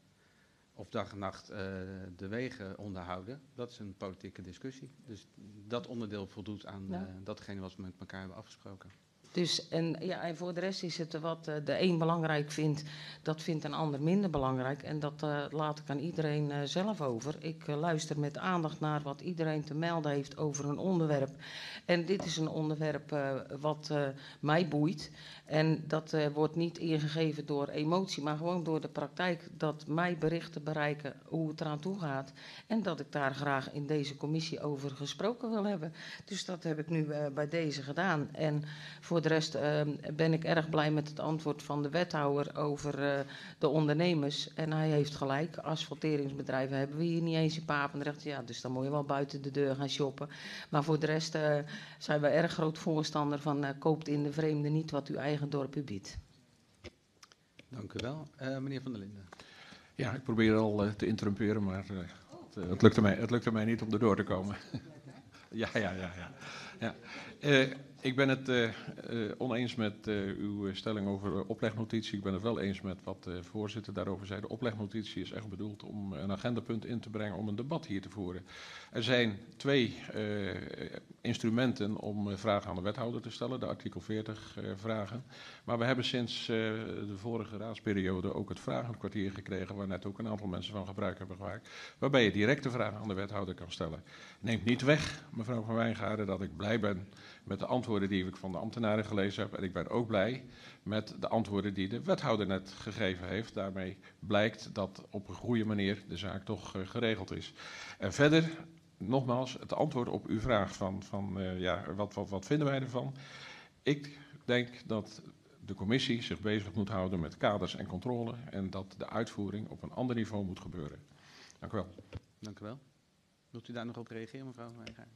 of dag en nacht uh, de wegen onderhouden, dat is een politieke discussie. Dus dat onderdeel voldoet aan uh, datgene wat we met elkaar hebben afgesproken. Dus en, ja, en voor de rest is het wat uh, de een belangrijk vindt, dat vindt een ander minder belangrijk. En dat uh, laat ik aan iedereen uh, zelf over. Ik uh, luister met aandacht naar wat iedereen te melden heeft over een onderwerp. En dit is een onderwerp uh, wat uh, mij boeit. En dat uh, wordt niet ingegeven door emotie, maar gewoon door de praktijk. Dat mij berichten bereiken hoe het eraan toe gaat. En dat ik daar graag in deze commissie over gesproken wil hebben. Dus dat heb ik nu uh, bij deze gedaan. En voor de rest uh, ben ik erg blij met het antwoord van de wethouder over uh, de ondernemers. En hij heeft gelijk. Asfalteringsbedrijven hebben we hier niet eens in Papendrecht. Ja, dus dan moet je wel buiten de deur gaan shoppen. Maar voor de rest uh, zijn we erg groot voorstander van uh, koopt in de vreemde niet wat uw eigen dorp u biedt. Dank u wel. Uh, meneer Van der Linden. Ja, ik probeer al uh, te interrumperen, maar uh, het, uh, het, lukte mij, het lukte mij niet om erdoor te komen. ja, ja, ja. ja. ja. Uh, ik ben het uh, uh, oneens met uh, uw stelling over uh, oplegnotitie. Ik ben het wel eens met wat de voorzitter daarover zei. De oplegnotitie is echt bedoeld om een agendapunt in te brengen om een debat hier te voeren. Er zijn twee uh, instrumenten om uh, vragen aan de wethouder te stellen, de artikel veertig uh, vragen. Maar we hebben sinds uh, de vorige raadsperiode ook het vragenkwartier gekregen, waar net ook een aantal mensen van gebruik hebben gemaakt, waarbij je directe vragen aan de wethouder kan stellen. Neemt niet weg, mevrouw Van Wijngaarden, dat ik blij ben met de antwoorden die ik van de ambtenaren gelezen heb. En ik ben ook blij met de antwoorden die de wethouder net gegeven heeft. Daarmee blijkt dat op een goede manier de zaak toch uh, geregeld is. En verder, nogmaals, het antwoord op uw vraag van, van uh, ja, wat, wat, wat vinden wij ervan? Ik denk dat de commissie zich bezig moet houden met kaders en controle en dat de uitvoering op een ander niveau moet gebeuren. Dank u wel. Dank u wel. Wilt u daar nog op reageren, mevrouw Van Wijngaarden?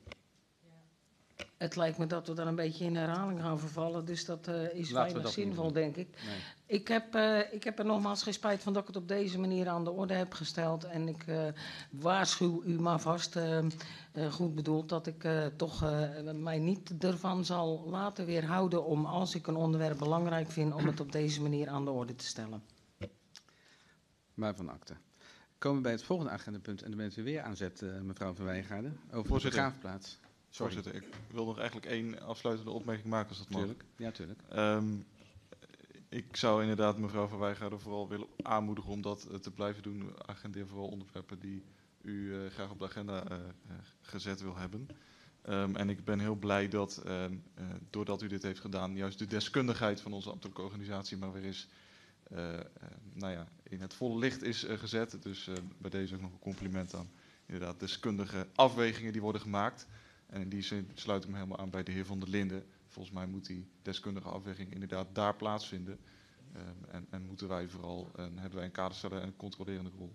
Het lijkt me dat we dan een beetje in herhaling gaan vervallen, dus dat uh, is Laten weinig zinvol, denk ik. Nee. Ik heb, uh, ik heb er nogmaals geen spijt van dat ik het op deze manier aan de orde heb gesteld. En ik uh, waarschuw u maar vast, uh, uh, goed bedoeld, dat ik uh, toch uh, mij niet ervan zal laten weerhouden om, als ik een onderwerp belangrijk vind, om het op deze manier aan de orde te stellen. Maar van akte. Komen we bij het volgende agendapunt en dan bent u weer aan zet, uh, mevrouw Van Wijngaarden, over de begraafplaats. Sorry. Voorzitter, ik wil nog eigenlijk één afsluitende opmerking maken als dat mag. Tuurlijk. Ja, tuurlijk. Um, ik zou inderdaad mevrouw Van Wijngaarden vooral willen aanmoedigen om dat uh, te blijven doen. Agendeer vooral onderwerpen die u uh, graag op de agenda uh, uh, gezet wil hebben. Um, en ik ben heel blij dat, uh, uh, doordat u dit heeft gedaan, juist de deskundigheid van onze ambtelijke organisatie maar weer eens uh, uh, nou ja, in het volle licht is uh, gezet. Dus uh, bij deze ook nog een compliment aan inderdaad deskundige afwegingen die worden gemaakt. En in die zin sluit ik me helemaal aan bij de heer Van der Linden. volgens mij moet die deskundige afweging inderdaad daar plaatsvinden. Um, en, en moeten wij vooral, en hebben wij een kadersteller en een controlerende rol.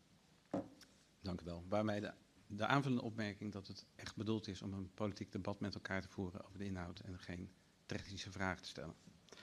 Dank u wel. Waarmee de, de aanvullende opmerking dat het echt bedoeld is om een politiek debat met elkaar te voeren over de inhoud en geen technische vragen te stellen.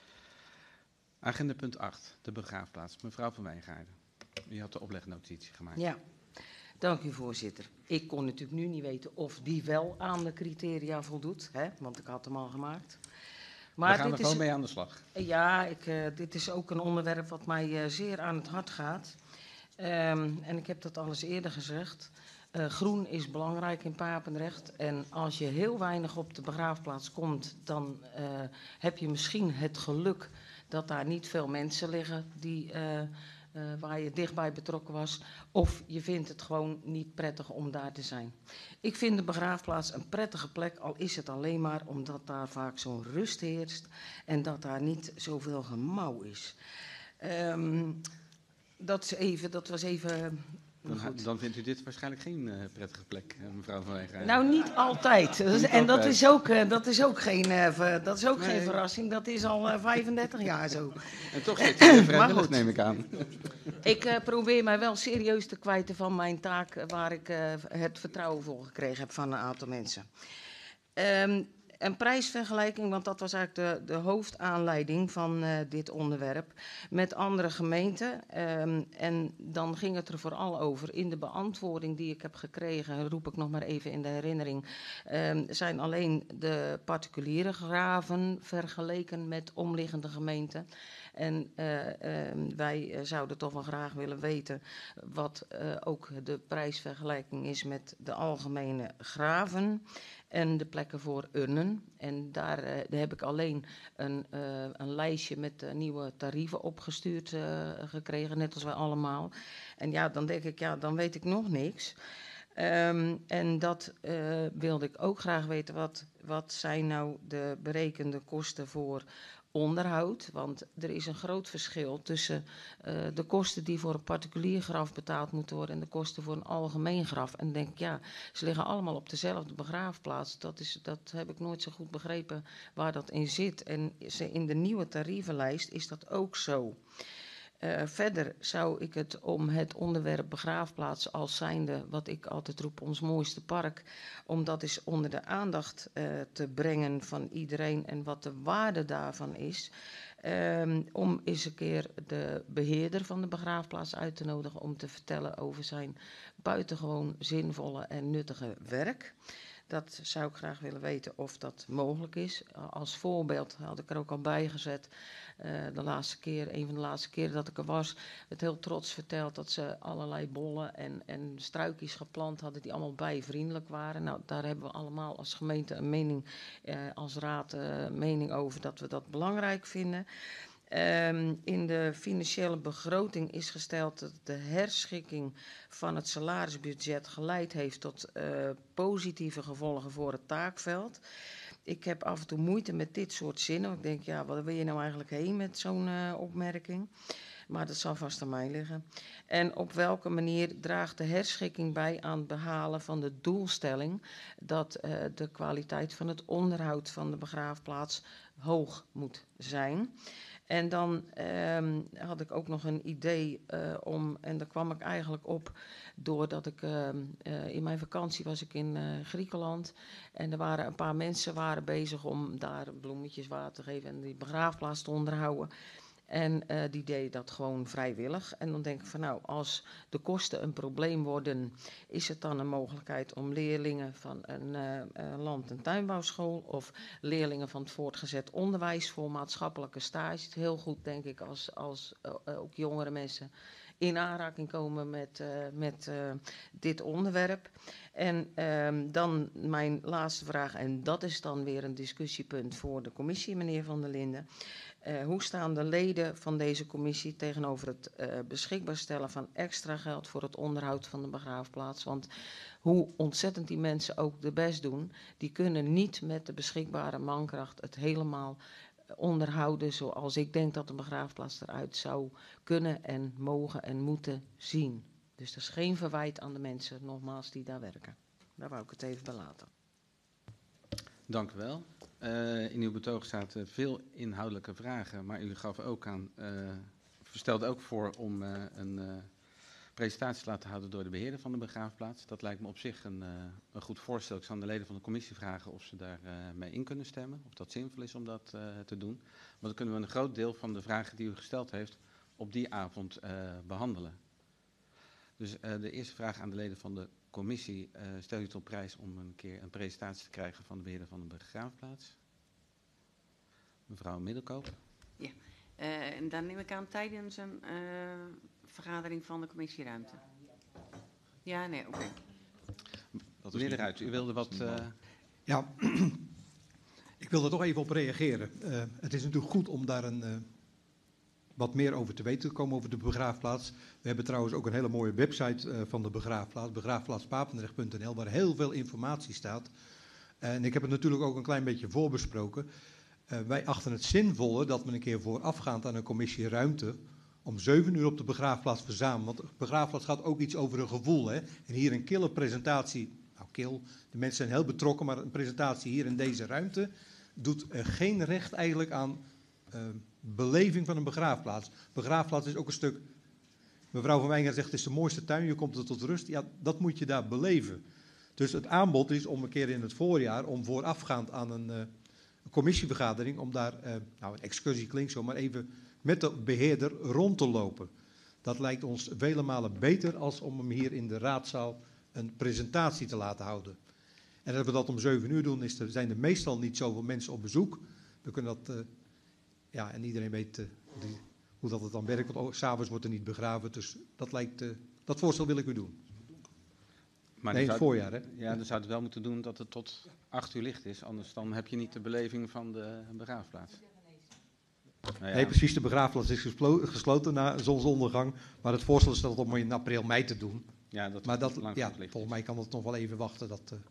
Agenda punt acht, de begraafplaats. Mevrouw van Wijngaarden, u had de oplegnotitie gemaakt. Ja, dank u voorzitter. Ik kon natuurlijk nu niet weten of die wel aan de criteria voldoet, hè, want ik had hem al gemaakt. Maar We gaan dit er gewoon is, mee aan de slag. Ja, ik, uh, dit is ook een onderwerp wat mij uh, zeer aan het hart gaat. Um, en ik heb dat al eens eerder gezegd. Uh, groen is belangrijk in Papendrecht. En als je heel weinig op de begraafplaats komt, dan uh, heb je misschien het geluk dat daar niet veel mensen liggen die, uh, uh, waar je dichtbij betrokken was. Of je vindt het gewoon niet prettig om daar te zijn. Ik vind de begraafplaats een prettige plek, al is het alleen maar omdat daar vaak zo'n rust heerst en dat daar niet zoveel gemauw is. Um, dat, is even, dat was even... Dan, dan vindt u dit waarschijnlijk geen uh, prettige plek, uh, mevrouw van Wijngaarden. Nou, niet altijd. Dat is, Niet en dat altijd. is ook, uh, dat is ook, geen, uh, ver, dat is ook Nee. geen verrassing. Dat is al uh, vijfendertig jaar zo. En toch zit u weer Maar vrijwillig, goed. neem ik aan. Ik uh, probeer mij wel serieus te kwijten van mijn taak, uh, waar ik uh, het vertrouwen voor gekregen heb van een aantal mensen. Um, Een prijsvergelijking, want dat was eigenlijk de, de hoofdaanleiding van uh, dit onderwerp, met andere gemeenten. Um, en dan ging het er vooral over, in de beantwoording die ik heb gekregen, roep ik nog maar even in de herinnering, um, zijn alleen de particuliere graven vergeleken met omliggende gemeenten. En uh, uh, wij zouden toch wel graag willen weten wat uh, ook de prijsvergelijking is met de algemene graven. En de plekken voor urnen. En daar, uh, daar heb ik alleen een, uh, een lijstje met uh, nieuwe tarieven opgestuurd uh, gekregen, net als wij allemaal. En ja, dan denk ik, ja, dan weet ik nog niks. Um, en dat uh, wilde ik ook graag weten, wat, wat zijn nou de berekende kosten voor onderhoud, want er is een groot verschil tussen uh, de kosten die voor een particulier graf betaald moeten worden en de kosten voor een algemeen graf. En dan denk ik, ja, ze liggen allemaal op dezelfde begraafplaats. Dat, is, dat heb ik nooit zo goed begrepen waar dat in zit. En in de nieuwe tarievenlijst is dat ook zo. Uh, verder zou ik het om het onderwerp begraafplaats als zijnde, wat ik altijd roep, ons mooiste park, om dat eens onder de aandacht uh, te brengen van iedereen en wat de waarde daarvan is. Um, om eens een keer de beheerder van de begraafplaats uit te nodigen om te vertellen over zijn buitengewoon zinvolle en nuttige werk. Dat zou ik graag willen weten of dat mogelijk is. Als voorbeeld had ik er ook al bij gezet. Uh, de laatste keer, een van de laatste keren dat ik er was, werd heel trots verteld dat ze allerlei bollen en, en struikjes geplant hadden die allemaal bijvriendelijk waren. Nou, daar hebben we allemaal als gemeente een mening, uh, als raad uh, mening over dat we dat belangrijk vinden. Um, in de financiële begroting is gesteld dat de herschikking van het salarisbudget geleid heeft tot uh, positieve gevolgen voor het taakveld. Ik heb af en toe moeite met dit soort zinnen. Ik denk, ja, waar wil je nou eigenlijk heen met zo'n uh, opmerking? Maar dat zal vast aan mij liggen. En op welke manier draagt de herschikking bij aan het behalen van de doelstelling dat uh, de kwaliteit van het onderhoud van de begraafplaats hoog moet zijn? En dan um, had ik ook nog een idee uh, om, en daar kwam ik eigenlijk op doordat ik uh, uh, in mijn vakantie was ik in uh, Griekenland en er waren een paar mensen waren bezig om daar bloemetjes water te geven en die begraafplaats te onderhouden. En uh, die deed dat gewoon vrijwillig. En dan denk ik van nou, als de kosten een probleem worden, is het dan een mogelijkheid om leerlingen van een uh, uh, land- en tuinbouwschool of leerlingen van het voortgezet onderwijs voor maatschappelijke stage, heel goed denk ik als, als uh, ook jongere mensen in aanraking komen met, uh, met uh, dit onderwerp. En uh, dan mijn laatste vraag, en dat is dan weer een discussiepunt voor de commissie, meneer Van der Linden. Uh, hoe staan de leden van deze commissie tegenover het uh, beschikbaar stellen van extra geld voor het onderhoud van de begraafplaats? Want hoe ontzettend die mensen ook de best doen, die kunnen niet met de beschikbare mankracht het helemaal onderhouden zoals ik denk dat een begraafplaats eruit zou kunnen en mogen en moeten zien. Dus er is geen verwijt aan de mensen, nogmaals, die daar werken. Daar wou ik het even bij laten. Dank u wel. Uh, in uw betoog zaten veel inhoudelijke vragen, maar u gaf ook aan, uh, stelde ook voor om uh, een uh, presentatie te laten houden door de beheerder van de begraafplaats. Dat lijkt me op zich een, uh, een goed voorstel. Ik zal aan de leden van de commissie vragen of ze daar uh, mee in kunnen stemmen, of dat zinvol is om dat uh, te doen. Want dan kunnen we een groot deel van de vragen die u gesteld heeft op die avond uh, behandelen. Dus uh, de eerste vraag aan de leden van de commissie. Uh, stel u het op prijs om een keer een presentatie te krijgen van de beheerder van de begraafplaats. Mevrouw Middelkoop. Ja, uh, en dan neem ik aan tijdens een uh, vergadering van de commissieruimte. Ja, nee, oké. Okay. Meneer de Ruijter, u wilde wat... Uh... Ja, ik wil er toch even op reageren. Uh, het is natuurlijk goed om daar een... Uh, wat meer over te weten te komen over de begraafplaats. We hebben trouwens ook een hele mooie website uh, van de begraafplaats, begraafplaats papendrecht punt n l, waar heel veel informatie staat. En ik heb het natuurlijk ook een klein beetje voorbesproken. Uh, wij achten het zinvolle dat we een keer voorafgaand aan een commissie ruimte om zeven uur op de begraafplaats verzamelen. Want de begraafplaats gaat ook iets over een gevoel. Hè? En hier een kille presentatie, nou kil, de mensen zijn heel betrokken, maar een presentatie hier in deze ruimte doet uh, geen recht eigenlijk aan... Uh, beleving van een begraafplaats. Begraafplaats is ook een stuk... Mevrouw van Wijngaard zegt, het is de mooiste tuin, je komt er tot rust. Ja, dat moet je daar beleven. Dus het aanbod is om een keer in het voorjaar, om voorafgaand aan een, uh, een commissievergadering, om daar, uh, nou een excursie klinkt zo, maar even met de beheerder rond te lopen. Dat lijkt ons vele malen beter als om hem hier in de raadzaal een presentatie te laten houden. En dat we dat om zeven uur doen, is er, zijn er meestal niet zoveel mensen op bezoek. We kunnen dat... Uh, Ja, en iedereen weet uh, die, hoe dat het dan werkt, want oh, 's avonds wordt er niet begraven. Dus dat, lijkt, uh, dat voorstel wil ik u doen. Maar nee, in het voorjaar, hè? Ja, dan zou het wel moeten doen dat het tot acht uur licht is. Anders dan heb je niet de beleving van de begraafplaats. Nou ja. Nee, precies, de begraafplaats is gesplo- gesloten na zonsondergang. Maar het voorstel is dat om in april, mei te doen. Ja, dat maar dat, lang ja, licht volgens mij kan het nog wel even wachten. Dat, uh...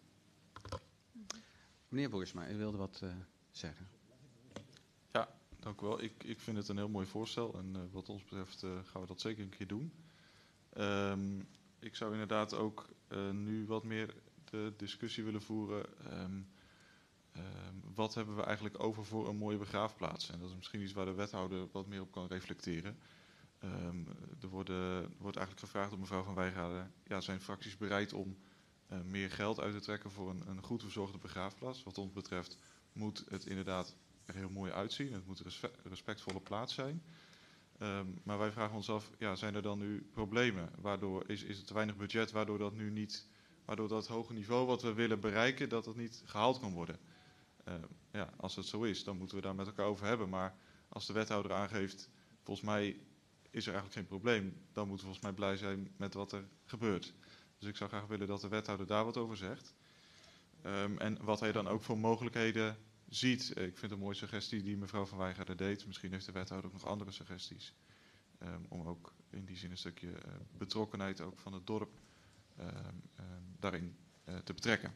Meneer Boersma, u wilde wat uh, zeggen. Ja, dank u wel. Ik, ik vind het een heel mooi voorstel en uh, wat ons betreft uh, gaan we dat zeker een keer doen. Um, ik zou inderdaad ook uh, nu wat meer de discussie willen voeren. Um, um, wat hebben we eigenlijk over voor een mooie begraafplaats? En dat is misschien iets waar de wethouder wat meer op kan reflecteren. Um, er, worden, er wordt eigenlijk gevraagd door mevrouw Van Wijngaarden, ja, zijn fracties bereid om uh, meer geld uit te trekken voor een, een goed verzorgde begraafplaats? Wat ons betreft moet het inderdaad er heel mooi uitzien. Het moet een respectvolle plaats zijn. Um, maar wij vragen ons af, ja, zijn er dan nu problemen? Waardoor is, is er te weinig budget, waardoor dat nu niet, waardoor dat hoge niveau wat we willen bereiken, dat dat niet gehaald kan worden? Uh, ja, als het zo is, dan moeten we daar met elkaar over hebben. Maar als de wethouder aangeeft, volgens mij is er eigenlijk geen probleem, dan moeten we volgens mij blij zijn met wat er gebeurt. Dus ik zou graag willen dat de wethouder daar wat over zegt. Um, en wat hij dan ook voor mogelijkheden ziet. Ik vind het een mooie suggestie die mevrouw Van Wijngaarden deed. Misschien heeft de wethouder ook nog andere suggesties. Um, om ook in die zin een stukje uh, betrokkenheid ook van het dorp um, um, daarin uh, te betrekken.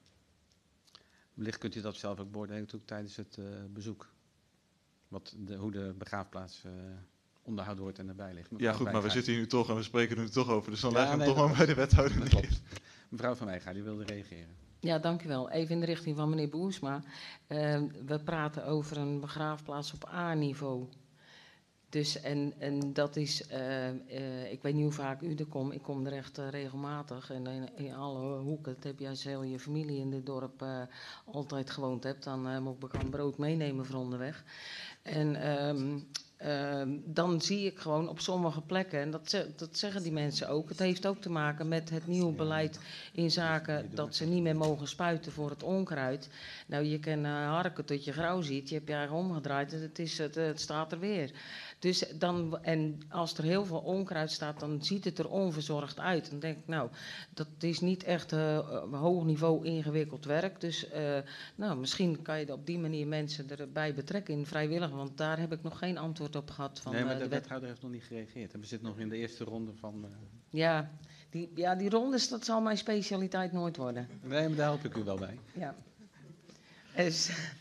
Wellicht kunt u dat zelf ook beoordelen tijdens het uh, bezoek. Wat de, hoe de begraafplaats uh, onderhouden wordt en erbij ligt. Mevrouw ja goed, maar we zitten hier nu toch en we spreken er nu toch over. Dus dan ja, leggen we nee, hem toch maar bij de wethouder neer. Mevrouw Van Wijngaarden, die wilde reageren. Ja, dank u wel. Even in de richting van meneer Boersma. Uh, we praten over een begraafplaats op A-niveau. Dus en, en dat is, uh, uh, ik weet niet hoe vaak u er komt, ik kom er echt uh, regelmatig. En in, in alle hoeken, dat heb jij als heel je familie in dit dorp uh, altijd gewoond hebt. Dan uh, moet ik een brood meenemen voor onderweg. En um, uh, dan zie ik gewoon op sommige plekken, en dat, ze, dat zeggen die mensen ook, het heeft ook te maken met het nieuwe beleid in zaken dat ze niet meer mogen spuiten voor het onkruid. Nou, je kan uh, harken tot je grauw ziet, je hebt je eigen omgedraaid en het, is, het, het staat er weer. Dus dan, en als er heel veel onkruid staat, dan ziet het er onverzorgd uit. Dan denk ik, nou, dat is niet echt uh, hoog niveau ingewikkeld werk. Dus uh, nou, misschien kan je op die manier mensen erbij betrekken in vrijwillig. Want daar heb ik nog geen antwoord op gehad. Van, nee, maar uh, de, de wethouder heeft nog niet gereageerd. En we zitten nog in de eerste ronde van... Uh... Ja, die, ja, die rondes, dat zal mijn specialiteit nooit worden. Nee, maar daar help ik u wel bij. Ja. Dus,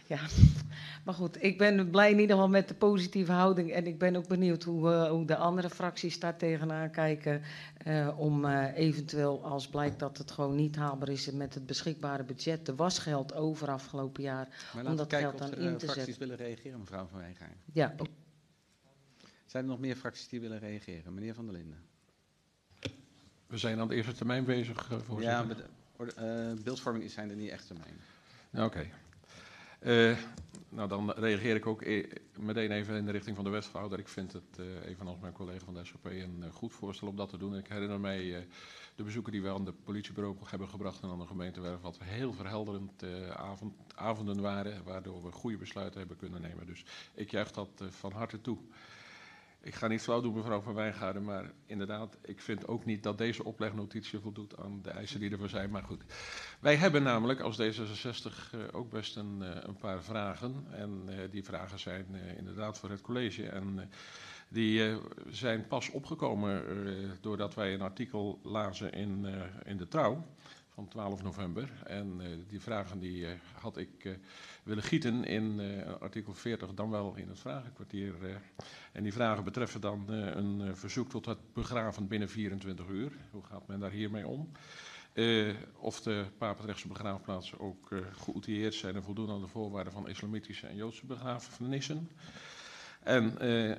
Ja, maar goed, ik ben blij in ieder geval met de positieve houding. En ik ben ook benieuwd hoe, uh, hoe de andere fracties daar tegenaan kijken. Uh, om uh, eventueel, als blijkt dat het gewoon niet haalbaar is met het beschikbare budget, er was geld over afgelopen jaar, Maar om laten we dat kijken geld of dan er in uh, te fracties zetten. willen reageren, mevrouw Van Wijngaarden. Ja. Zijn er nog meer fracties die willen reageren? Meneer Van der Linden. We zijn aan de eerste termijn bezig, uh, voorzitter. Ja, met de, uh, beeldvorming zijn er niet echt termijn. Oké. Okay. Uh, nou, dan reageer ik ook e meteen even in de richting van de wethouder. Ik vind het, uh, evenals mijn collega van de S G P, een uh, goed voorstel om dat te doen. Ik herinner mij uh, de bezoeken die we aan de politiebureau hebben gebracht en aan de gemeentewerf, wat heel verhelderend uh, avond, avonden waren, waardoor we goede besluiten hebben kunnen nemen. Dus ik juich dat uh, van harte toe. Ik ga niet flauw doen, mevrouw Van Wijngaarden, maar inderdaad, ik vind ook niet dat deze oplegnotitie voldoet aan de eisen die ervoor zijn. Maar goed, wij hebben namelijk als D zesenzestig uh, ook best een, uh, een paar vragen. En uh, die vragen zijn uh, inderdaad voor het college. En uh, die uh, zijn pas opgekomen uh, doordat wij een artikel lazen in, uh, in de Trouw van twaalf november. En uh, die vragen die uh, had ik uh, willen gieten in uh, artikel veertig, dan wel in het vragenkwartier. Uh, en die vragen betreffen dan uh, een uh, verzoek tot het begraven binnen vierentwintig uur. Hoe gaat men daar hiermee om? Uh, of de Papendrechtse begraafplaatsen ook uh, geoutilleerd zijn en voldoen aan de voorwaarden van islamitische en Joodse begrafenissen. En uh,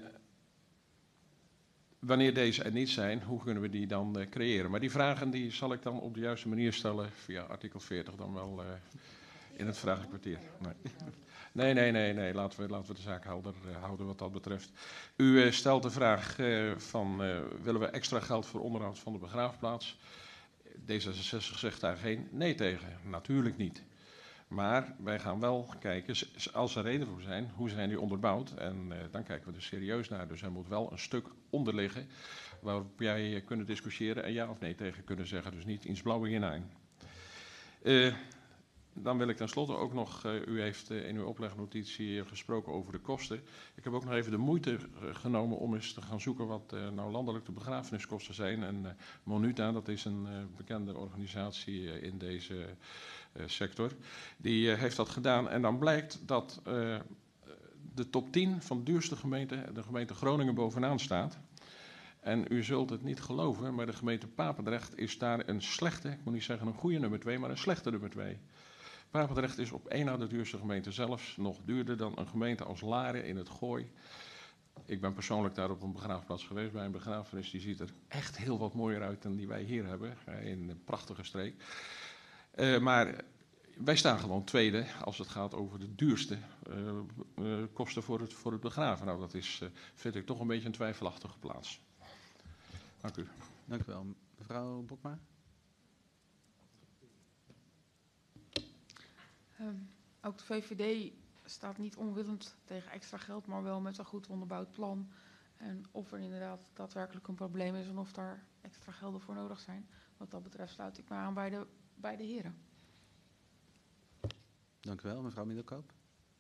wanneer deze er niet zijn, hoe kunnen we die dan uh, creëren? Maar die vragen die zal ik dan op de juiste manier stellen via artikel veertig, dan wel uh, in het vragenkwartier. Nee. nee, nee, nee, nee. Laten we, laten we de zaak helder uh, houden wat dat betreft. U uh, stelt de vraag uh, van, uh, willen we extra geld voor onderhoud van de begraafplaats? D zesenzestig zegt daar geen nee tegen. Natuurlijk niet. Maar wij gaan wel kijken, als er reden voor zijn, hoe zijn die onderbouwd? En uh, dan kijken we er serieus naar. Dus er moet wel een stuk onder liggen waarop jij uh, kunnen discussiëren en ja of nee tegen kunnen zeggen. Dus niet iets blauwe hinein. Uh, dan wil ik tenslotte ook nog, uh, u heeft uh, in uw oplegnotitie gesproken over de kosten. Ik heb ook nog even de moeite uh, genomen om eens te gaan zoeken wat uh, nou landelijk de begrafeniskosten zijn. En uh, Monuta, dat is een uh, bekende organisatie uh, in deze uh, sector, die uh, heeft dat gedaan. En dan blijkt dat uh, de top tien van de duurste gemeenten, de gemeente Groningen, bovenaan staat. En u zult het niet geloven, maar de gemeente Papendrecht is daar een slechte, ik moet niet zeggen een goede nummer twee, maar een slechte nummer twee. Papendrecht is op één na de duurste gemeente, zelfs nog duurder dan een gemeente als Laren in het Gooi. Ik ben persoonlijk daar op een begraafplaats geweest bij een begrafenis. Die ziet er echt heel wat mooier uit dan die wij hier hebben, in een prachtige streek. Uh, maar wij staan gewoon tweede als het gaat over de duurste uh, uh, kosten voor het, voor het begraven. Nou, dat is, uh, vind ik toch een beetje een twijfelachtige plaats. Dank u. Dank u wel. Mevrouw Bokma? Um, ook de V V D staat niet onwillend tegen extra geld, maar wel met een goed onderbouwd plan. En of er inderdaad daadwerkelijk een probleem is en of daar extra gelden voor nodig zijn. Wat dat betreft sluit ik me aan bij de, bij de heren. Dank u wel. Mevrouw Middelkoop?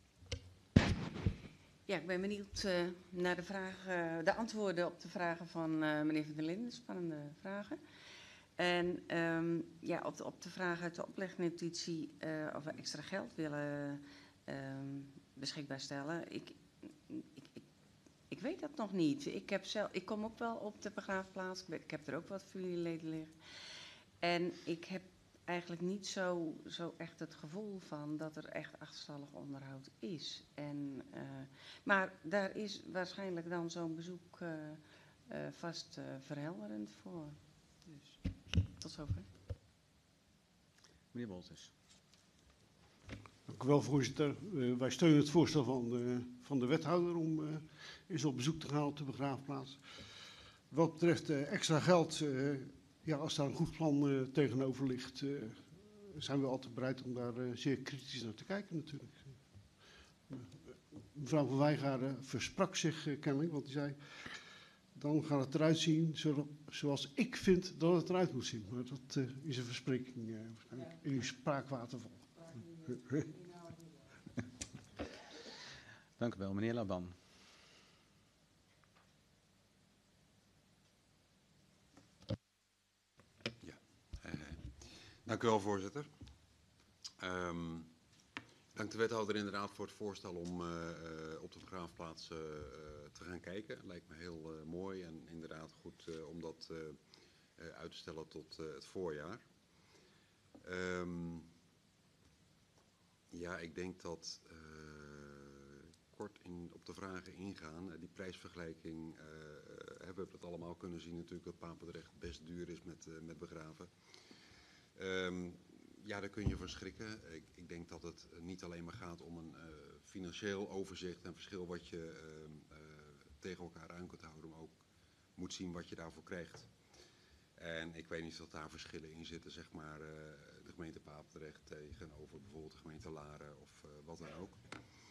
Ja, ik ben benieuwd uh, naar de, vraag, uh, de antwoorden op de vragen van uh, meneer Van der Linden. Spannende vragen. En um, ja, op, de, op de vraag uit de oplegnotitie uh, of we extra geld willen uh, beschikbaar stellen. Ik, ik, ik, ik weet dat nog niet. Ik, heb zelf, ik kom ook wel op de begraafplaats. Ik heb er ook wat familieleden liggen. En ik heb eigenlijk niet zo, zo echt het gevoel van dat er echt achterstallig onderhoud is. En, uh, maar daar is waarschijnlijk dan zo'n bezoek uh, uh, vast uh, verhelderend voor. Dus tot zover. Meneer Wolters. Dank u wel, voorzitter. Uh, wij steunen het voorstel van de, van de wethouder om uh, eens op bezoek te gaan op de begraafplaats. Wat betreft uh, extra geld, uh, ja, als daar een goed plan uh, tegenover ligt, uh, zijn we altijd bereid om daar uh, zeer kritisch naar te kijken natuurlijk. Uh, mevrouw Van Wijngaarden versprak zich uh, kennelijk, want die zei, dan gaat het eruit zien zo, zoals ik vind dat het eruit moet zien. Maar dat uh, is een verspreking uh, waarschijnlijk in uw spraakwaterval. Dank u wel, meneer Laban. Ja, uh, dank u wel, voorzitter. Um, ik Dank de wethouder inderdaad voor het voorstel om uh, uh, op de begraafplaats uh, uh, te gaan kijken. Lijkt me heel uh, mooi en inderdaad goed uh, om dat uh, uh, uit te stellen tot uh, het voorjaar. Um, ja, ik denk dat uh, kort in, op de vragen ingaan. Uh, die prijsvergelijking uh, hebben we het allemaal kunnen zien natuurlijk dat Papendrecht best duur is met, uh, met begraven. Um, Ja, daar kun je van schrikken. Ik, ik denk dat het niet alleen maar gaat om een uh, financieel overzicht en verschil wat je uh, uh, tegen elkaar aan kunt houden, maar ook moet zien wat je daarvoor krijgt. En ik weet niet of daar verschillen in zitten, zeg maar, uh, de gemeente Papendrecht tegenover bijvoorbeeld de gemeente Laren of uh, wat dan ook.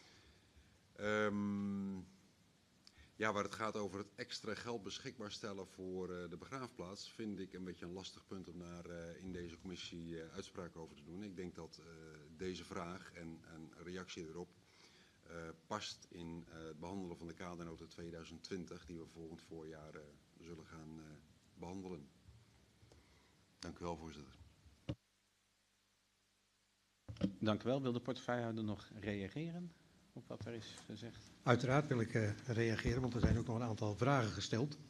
Um, Ja, waar het gaat over het extra geld beschikbaar stellen voor uh, de begraafplaats, vind ik een beetje een lastig punt om daar uh, in deze commissie uh, uitspraak over te doen. Ik denk dat uh, deze vraag en een reactie erop uh, past in uh, het behandelen van de kadernota tweeduizend twintig, die we volgend voorjaar uh, zullen gaan uh, behandelen. Dank u wel, voorzitter. Dank u wel. Wil de portefeuillehouder nog reageren op wat er is gezegd? Uiteraard wil ik uh, reageren, want er zijn ook nog een aantal vragen gesteld.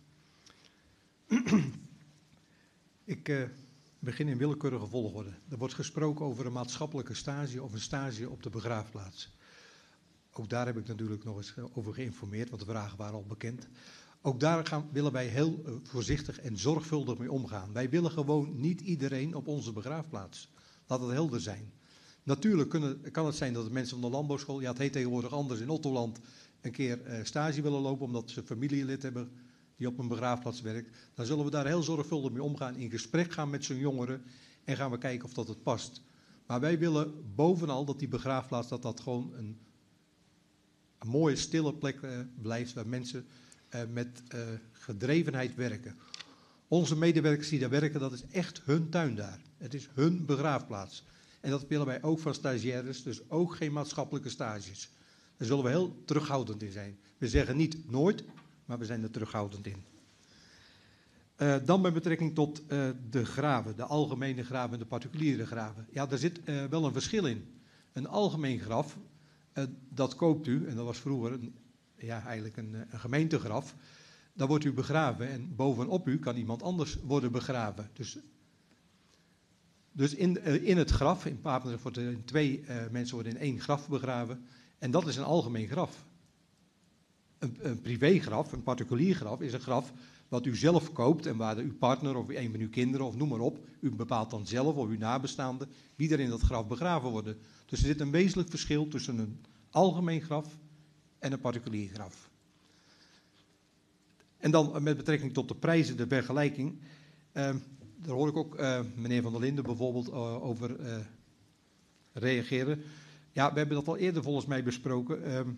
ik uh, begin in willekeurige volgorde. Er wordt gesproken over een maatschappelijke stage of een stage op de begraafplaats. Ook daar heb ik natuurlijk nog eens over geïnformeerd, want de vragen waren al bekend. Ook daar gaan, willen wij heel uh, voorzichtig en zorgvuldig mee omgaan. Wij willen gewoon niet iedereen op onze begraafplaats. Laat het helder zijn. Natuurlijk kunnen, kan het zijn dat de mensen van de landbouwschool, ja het heet tegenwoordig anders in Ottoland, een keer uh, stage willen lopen omdat ze familielid hebben die op een begraafplaats werkt. Dan zullen we daar heel zorgvuldig mee omgaan, in gesprek gaan met zo'n jongeren en gaan we kijken of dat het past. Maar wij willen bovenal dat die begraafplaats, dat dat gewoon een, een mooie stille plek uh, blijft waar mensen uh, met uh, gedrevenheid werken. Onze medewerkers die daar werken, dat is echt hun tuin daar. Het is hun begraafplaats. En dat willen wij ook van stagiaires, dus ook geen maatschappelijke stages. Daar zullen we heel terughoudend in zijn. We zeggen niet nooit, maar we zijn er terughoudend in. Uh, dan met betrekking tot uh, de graven, de algemene graven en de particuliere graven. Ja, daar zit uh, wel een verschil in. Een algemeen graf, uh, dat koopt u, en dat was vroeger een, ja, eigenlijk een, een gemeentegraf. Daar wordt u begraven en bovenop u kan iemand anders worden begraven. Dus... Dus in, in het graf, in Papendrecht worden er twee uh, mensen worden in één graf begraven. En dat is een algemeen graf. Een, een privégraf, een particulier graf, is een graf wat u zelf koopt en waar uw partner of een van uw kinderen of noem maar op, u bepaalt dan zelf of uw nabestaanden wie er in dat graf begraven worden. Dus er zit een wezenlijk verschil tussen een algemeen graf en een particulier graf. En dan met betrekking tot de prijzen, de vergelijking. Uh, Daar hoor ik ook uh, meneer Van der Linden bijvoorbeeld uh, over uh, reageren. Ja, we hebben dat al eerder volgens mij besproken. Uh,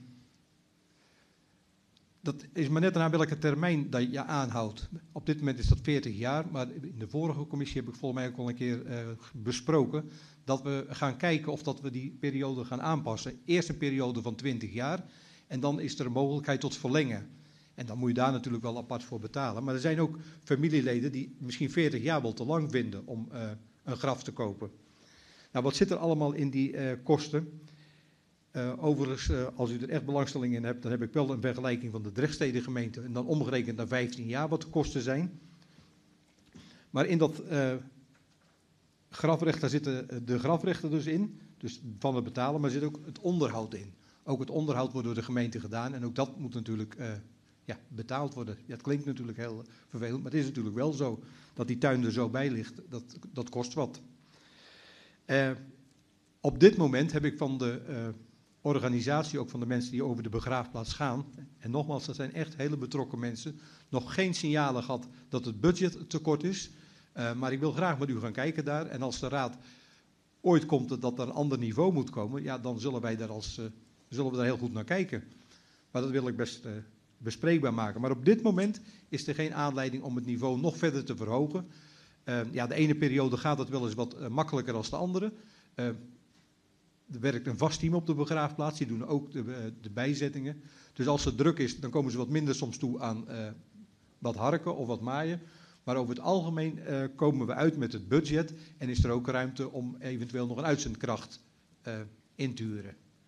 dat is maar net naar welke termijn dat je aanhoudt. Op dit moment is dat veertig jaar, maar in de vorige commissie heb ik volgens mij ook al een keer uh, besproken dat we gaan kijken of dat we die periode gaan aanpassen. Eerst een periode van twintig jaar en dan is er een mogelijkheid tot verlengen. En dan moet je daar natuurlijk wel apart voor betalen. Maar er zijn ook familieleden die misschien veertig jaar wel te lang vinden om uh, een graf te kopen. Nou, wat zit er allemaal in die uh, kosten? Uh, overigens, uh, als u er echt belangstelling in hebt, dan heb ik wel een vergelijking van de Drechtsteden gemeente. En dan omgerekend naar vijftien jaar wat de kosten zijn. Maar in dat uh, grafrecht, daar zitten de grafrechten dus in. Dus van het betalen, maar er zit ook het onderhoud in. Ook het onderhoud wordt door de gemeente gedaan. En ook dat moet natuurlijk... Uh, Ja, betaald worden. Ja, het klinkt natuurlijk heel vervelend, maar het is natuurlijk wel zo dat die tuin er zo bij ligt. Dat, dat kost wat. Uh, op dit moment heb ik van de uh, organisatie, ook van de mensen die over de begraafplaats gaan, en nogmaals, dat zijn echt hele betrokken mensen, nog geen signalen gehad dat het budget tekort is. Uh, maar ik wil graag met u gaan kijken daar. En als de raad ooit komt dat er een ander niveau moet komen, ja, dan zullen wij daar, als, uh, zullen we daar heel goed naar kijken. Maar dat wil ik best... Uh, bespreekbaar maken. Maar op dit moment is er geen aanleiding om het niveau nog verder te verhogen. Uh, ja, de ene periode gaat het wel eens wat uh, makkelijker dan de andere. Uh, er werkt een vast team op de begraafplaats, die doen ook de, uh, de bijzettingen. Dus als het druk is, dan komen ze wat minder soms toe aan uh, wat harken of wat maaien. Maar over het algemeen uh, komen we uit met het budget en is er ook ruimte om eventueel nog een uitzendkracht uh, in te huren.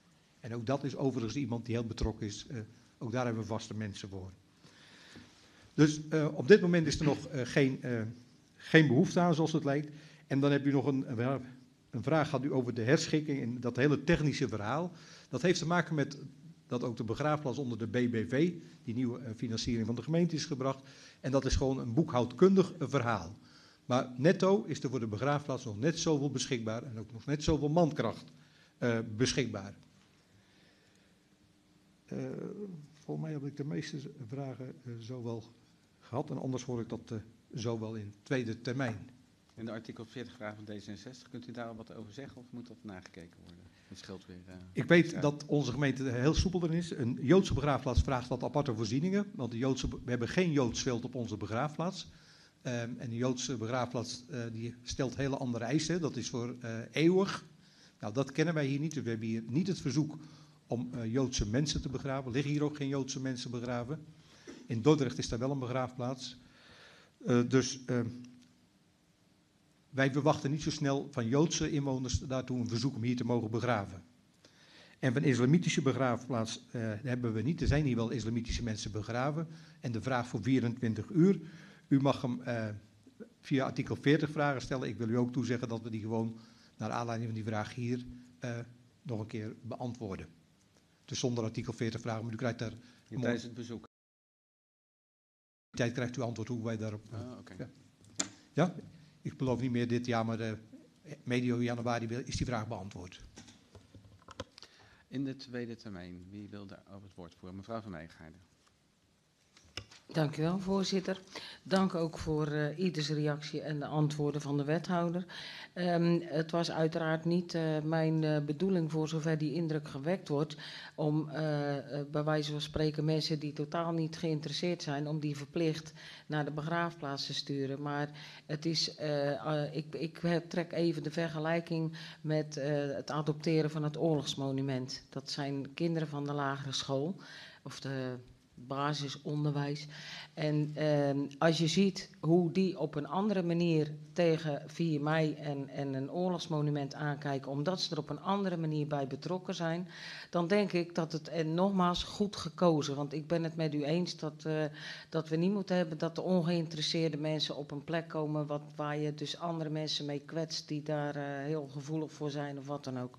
En ook dat is overigens iemand die heel betrokken is. Uh, ook daar hebben we vaste mensen voor. Dus uh, op dit moment is er nog uh, geen, uh, geen behoefte aan, zoals het lijkt. En dan heb u nog een, een vraag gehad u over de herschikking en dat hele technische verhaal. Dat heeft te maken met dat ook de begraafplaats onder de B B V, die nieuwe uh, financiering van de gemeente, is gebracht. En dat is gewoon een boekhoudkundig uh, verhaal. Maar netto is er voor de begraafplaats nog net zoveel beschikbaar en ook nog net zoveel mankracht uh, beschikbaar. Uh, volgens mij heb ik de meeste vragen uh, zo wel gehad en anders hoor ik dat uh, zo wel in tweede termijn. In de artikel veertig vraag van D zesenzestig, kunt u daar al wat over zeggen of moet dat nagekeken worden? Dat scheelt weer. Uh, ik weet ja. dat onze gemeente heel soepel erin is. Een Joodse begraafplaats vraagt wat aparte voorzieningen, want de Joodse, we hebben geen Joods veld op onze begraafplaats. Um, en de Joodse begraafplaats uh, die stelt hele andere eisen. Dat is voor uh, eeuwig. Nou, dat kennen wij hier niet. Dus we hebben hier niet het verzoek om uh, Joodse mensen te begraven. Er liggen hier ook geen Joodse mensen begraven. In Dordrecht is daar wel een begraafplaats. Uh, dus uh, wij verwachten niet zo snel van Joodse inwoners daartoe een verzoek om hier te mogen begraven. En van islamitische begraafplaats uh, hebben we niet. Er zijn hier wel islamitische mensen begraven. En de vraag voor vierentwintig uur... U mag hem uh, via artikel veertig vragen stellen. Ik wil u ook toezeggen dat we die gewoon, naar aanleiding van die vraag hier, uh, nog een keer beantwoorden. Dus zonder artikel veertig vragen, maar u krijgt daar... Tijdens het bezoek? Tijd krijgt u antwoord hoe wij daarop... Uh, oh, okay. ja. ja, ik beloof niet meer dit jaar, maar uh, medio januari is die vraag beantwoord. In de tweede termijn, wie wil daar over het woord voeren? Mevrouw van Meijgaarden. Dank u wel, voorzitter. Dank ook voor uh, ieders reactie en de antwoorden van de wethouder. Um, het was uiteraard niet uh, mijn uh, bedoeling, voor zover die indruk gewekt wordt, om uh, uh, bij wijze van spreken mensen die totaal niet geïnteresseerd zijn, om die verplicht naar de begraafplaats te sturen. Maar het is, uh, uh, ik, ik trek even de vergelijking met uh, het adopteren van het oorlogsmonument. Dat zijn kinderen van de lagere school, of de basisonderwijs. En eh, als je ziet hoe die op een andere manier tegen vier mei en, en een oorlogsmonument aankijken, omdat ze er op een andere manier bij betrokken zijn, dan denk ik dat het, en nogmaals, goed gekozen. Want ik ben het met u eens dat, uh, dat we niet moeten hebben dat de ongeïnteresseerde mensen op een plek komen wat, waar je dus andere mensen mee kwetst die daar uh, heel gevoelig voor zijn of wat dan ook.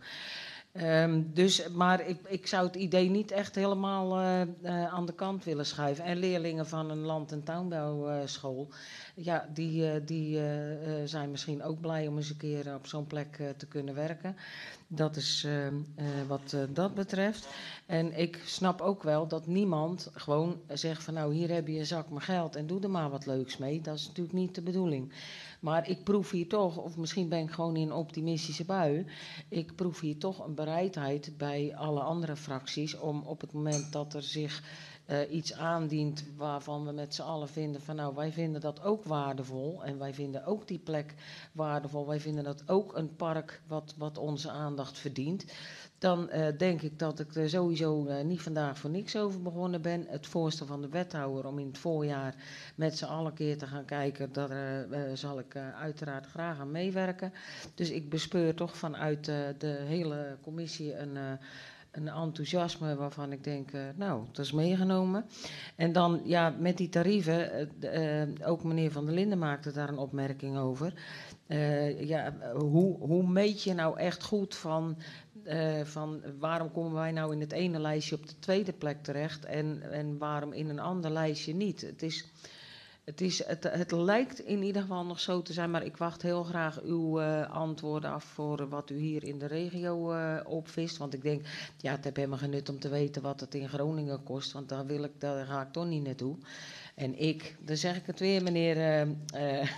Um, dus, maar ik, ik zou het idee niet echt helemaal uh, uh, aan de kant willen schuiven. En leerlingen van een land- en tuinbouwschool, uh, ja, die, uh, die uh, uh, zijn misschien ook blij om eens een keer op zo'n plek uh, te kunnen werken. Dat is uh, uh, wat uh, dat betreft. En ik snap ook wel dat niemand gewoon zegt van nou, hier heb je een zak met geld en doe er maar wat leuks mee. Dat is natuurlijk niet de bedoeling. Maar ik proef hier toch, of misschien ben ik gewoon in een optimistische bui, ik proef hier toch een bereidheid bij alle andere fracties om op het moment dat er zich uh, iets aandient waarvan we met z'n allen vinden van nou, wij vinden dat ook waardevol en wij vinden ook die plek waardevol, wij vinden dat ook een park wat, wat onze aandacht verdient. Dan uh, denk ik dat ik er sowieso uh, niet vandaag voor niks over begonnen ben. Het voorstel van de wethouder om in het voorjaar met z'n allen een keer te gaan kijken, daar uh, uh, zal ik uh, uiteraard graag aan meewerken. Dus ik bespeur toch vanuit uh, de hele commissie een, uh, een enthousiasme waarvan ik denk, uh, nou, dat is meegenomen. En dan, ja, met die tarieven, uh, uh, ook meneer Van der Linden maakte daar een opmerking over. Uh, ja, hoe, hoe meet je nou echt goed van, uh, van waarom komen wij nou in het ene lijstje op de tweede plek terecht en, en waarom in een ander lijstje niet? Het is, het, is, het, het lijkt in ieder geval nog zo te zijn, maar ik wacht heel graag uw uh, antwoorden af voor wat u hier in de regio uh, opvist. Want ik denk, ja, het heeft helemaal geen nut om te weten wat het in Groningen kost, want daar, wil ik, daar ga ik toch niet naartoe. En ik, dan zeg ik het weer, meneer... Uh, uh,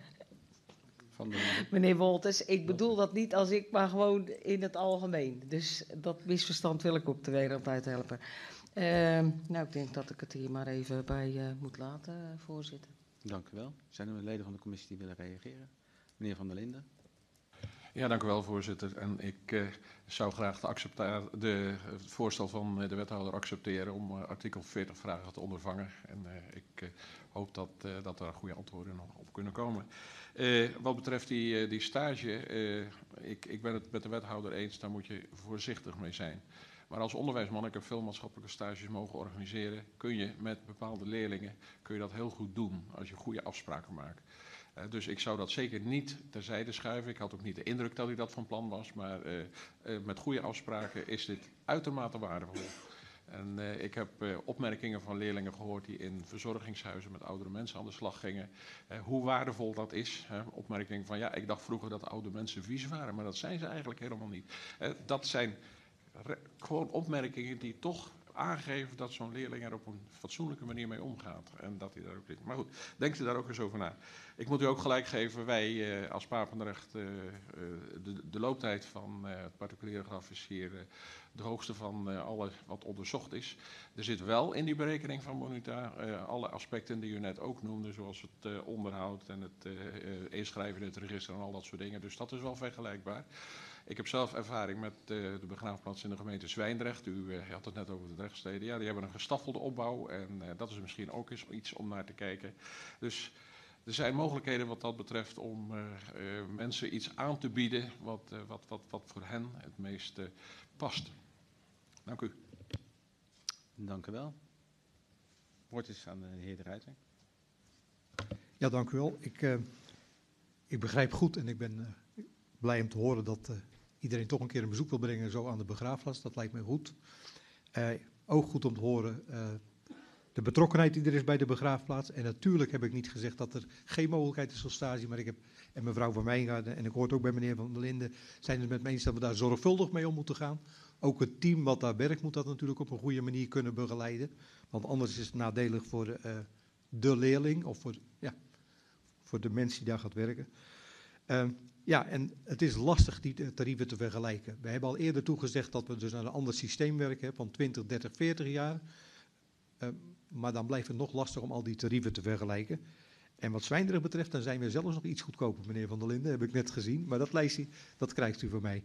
Van de... Meneer Wolters, ik bedoel dat niet als ik, maar gewoon in het algemeen. Dus dat misverstand wil ik op de wereld uithelpen. Uh, nou, ik denk dat ik het hier maar even bij uh, moet laten, uh, voorzitter. Dank u wel. Zijn er leden van de commissie die willen reageren? Meneer Van der Linden. Ja, dank u wel, voorzitter. En ik uh, zou graag de accepta- de, het voorstel van de wethouder accepteren om uh, artikel veertig vragen te ondervangen. En uh, ik uh, hoop dat, uh, dat er goede antwoorden op kunnen komen. Uh, wat betreft die, uh, die stage, uh, ik, ik ben het met de wethouder eens, daar moet je voorzichtig mee zijn. Maar als onderwijsman, ik heb veel maatschappelijke stages mogen organiseren, kun je met bepaalde leerlingen kun je dat heel goed doen als je goede afspraken maakt. Uh, dus ik zou dat zeker niet terzijde schuiven. Ik had ook niet de indruk dat hij dat van plan was, maar uh, uh, met goede afspraken is dit uitermate waardevol. En uh, ik heb uh, opmerkingen van leerlingen gehoord die in verzorgingshuizen met oudere mensen aan de slag gingen. Uh, hoe waardevol dat is. Hè? Opmerking van ja, ik dacht vroeger dat oude mensen vies waren, maar dat zijn ze eigenlijk helemaal niet. Uh, dat zijn gewoon opmerkingen die toch aangeven dat zo'n leerling er op een fatsoenlijke manier mee omgaat. En dat hij daar ook zit. Maar goed, denkt u daar ook eens over na. Ik moet u ook gelijk geven, wij uh, als Papendrecht, uh, uh, de, de looptijd van uh, het particuliere graf is hier uh, de hoogste van uh, alle wat onderzocht is. Er zit wel in die berekening van Monita uh, alle aspecten die u net ook noemde, zoals het uh, onderhoud en het uh, uh, inschrijven in het register en al dat soort dingen. Dus dat is wel vergelijkbaar. Ik heb zelf ervaring met uh, de begraafplaats in de gemeente Zwijndrecht. U uh, had het net over de Drechtsteden. Ja, die hebben een gestaffelde opbouw en uh, dat is misschien ook eens iets om naar te kijken. Dus er zijn mogelijkheden wat dat betreft om uh, uh, mensen iets aan te bieden wat, uh, wat, wat, wat voor hen het meest uh, past. Dank u. Dank u wel. Woord is aan de heer De Ruiter. Ja, dank u wel. Ik, uh, ik begrijp goed en ik ben uh, blij om te horen dat uh, iedereen toch een keer een bezoek wil brengen zo aan de begraafplaats. Dat lijkt mij goed. Uh, ook goed om te horen uh, de betrokkenheid die er is bij de begraafplaats. En natuurlijk heb ik niet gezegd dat er geen mogelijkheid is tot stage, maar ik heb, en mevrouw Van Wijngaarden, en ik hoor het ook bij meneer Van der Linden, zijn het met me eens dat we daar zorgvuldig mee om moeten gaan. Ook het team wat daar werkt moet dat natuurlijk op een goede manier kunnen begeleiden. Want anders is het nadelig voor de, uh, de leerling of voor, ja, voor de mens die daar gaat werken. Uh, ja, en het is lastig die tarieven te vergelijken. We hebben al eerder toegezegd dat we dus naar een ander systeem werken van twintig, dertig, veertig jaar. Uh, maar dan blijft het nog lastig om al die tarieven te vergelijken. En wat Zwijndrecht betreft, dan zijn we zelfs nog iets goedkoper, meneer Van der Linden, heb ik net gezien. Maar dat lijstje, dat krijgt u van mij.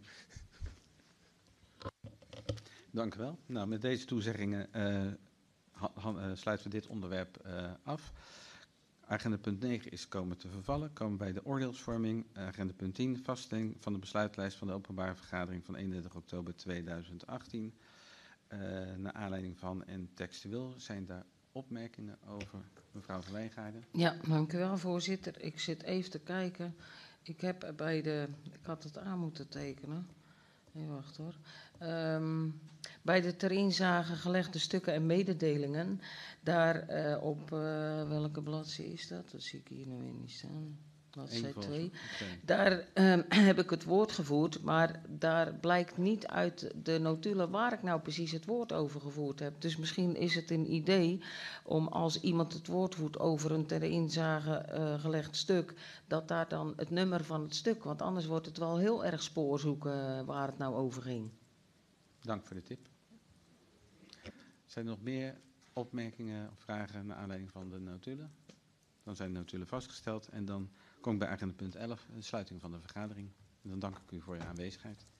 Dank u wel. Nou, met deze toezeggingen uh, ha, ha, uh, sluiten we dit onderwerp uh, af. Agenda punt negen is komen te vervallen. Komen bij de oordeelsvorming. Agenda punt tien, vaststelling van de besluitlijst van de openbare vergadering van eenendertig oktober tweeduizend achttien. Uh, naar aanleiding van en textueel zijn daar opmerkingen over, mevrouw Van Wijngaarden. Ja, dank u wel, voorzitter. Ik zit even te kijken. Ik heb bij de, ik had het aan moeten tekenen. Even wacht hoor. Um, bij de ter inzage gelegde stukken en mededelingen, daar uh, op, uh, welke bladzijde is dat? Dat zie ik hier nu weer niet staan. Bladzijde twee. Daar um, heb ik het woord gevoerd, maar daar blijkt niet uit de notulen waar ik nou precies het woord over gevoerd heb. Dus misschien is het een idee om als iemand het woord voert over een ter inzage uh, gelegd stuk, dat daar dan het nummer van het stuk, want anders wordt het wel heel erg spoorzoeken uh, waar het nou over ging. Dank voor de tip. Zijn er nog meer opmerkingen of vragen naar aanleiding van de notulen? Dan zijn de notulen vastgesteld en dan kom ik bij agenda punt elf, de sluiting van de vergadering. En dan dank ik u voor je aanwezigheid.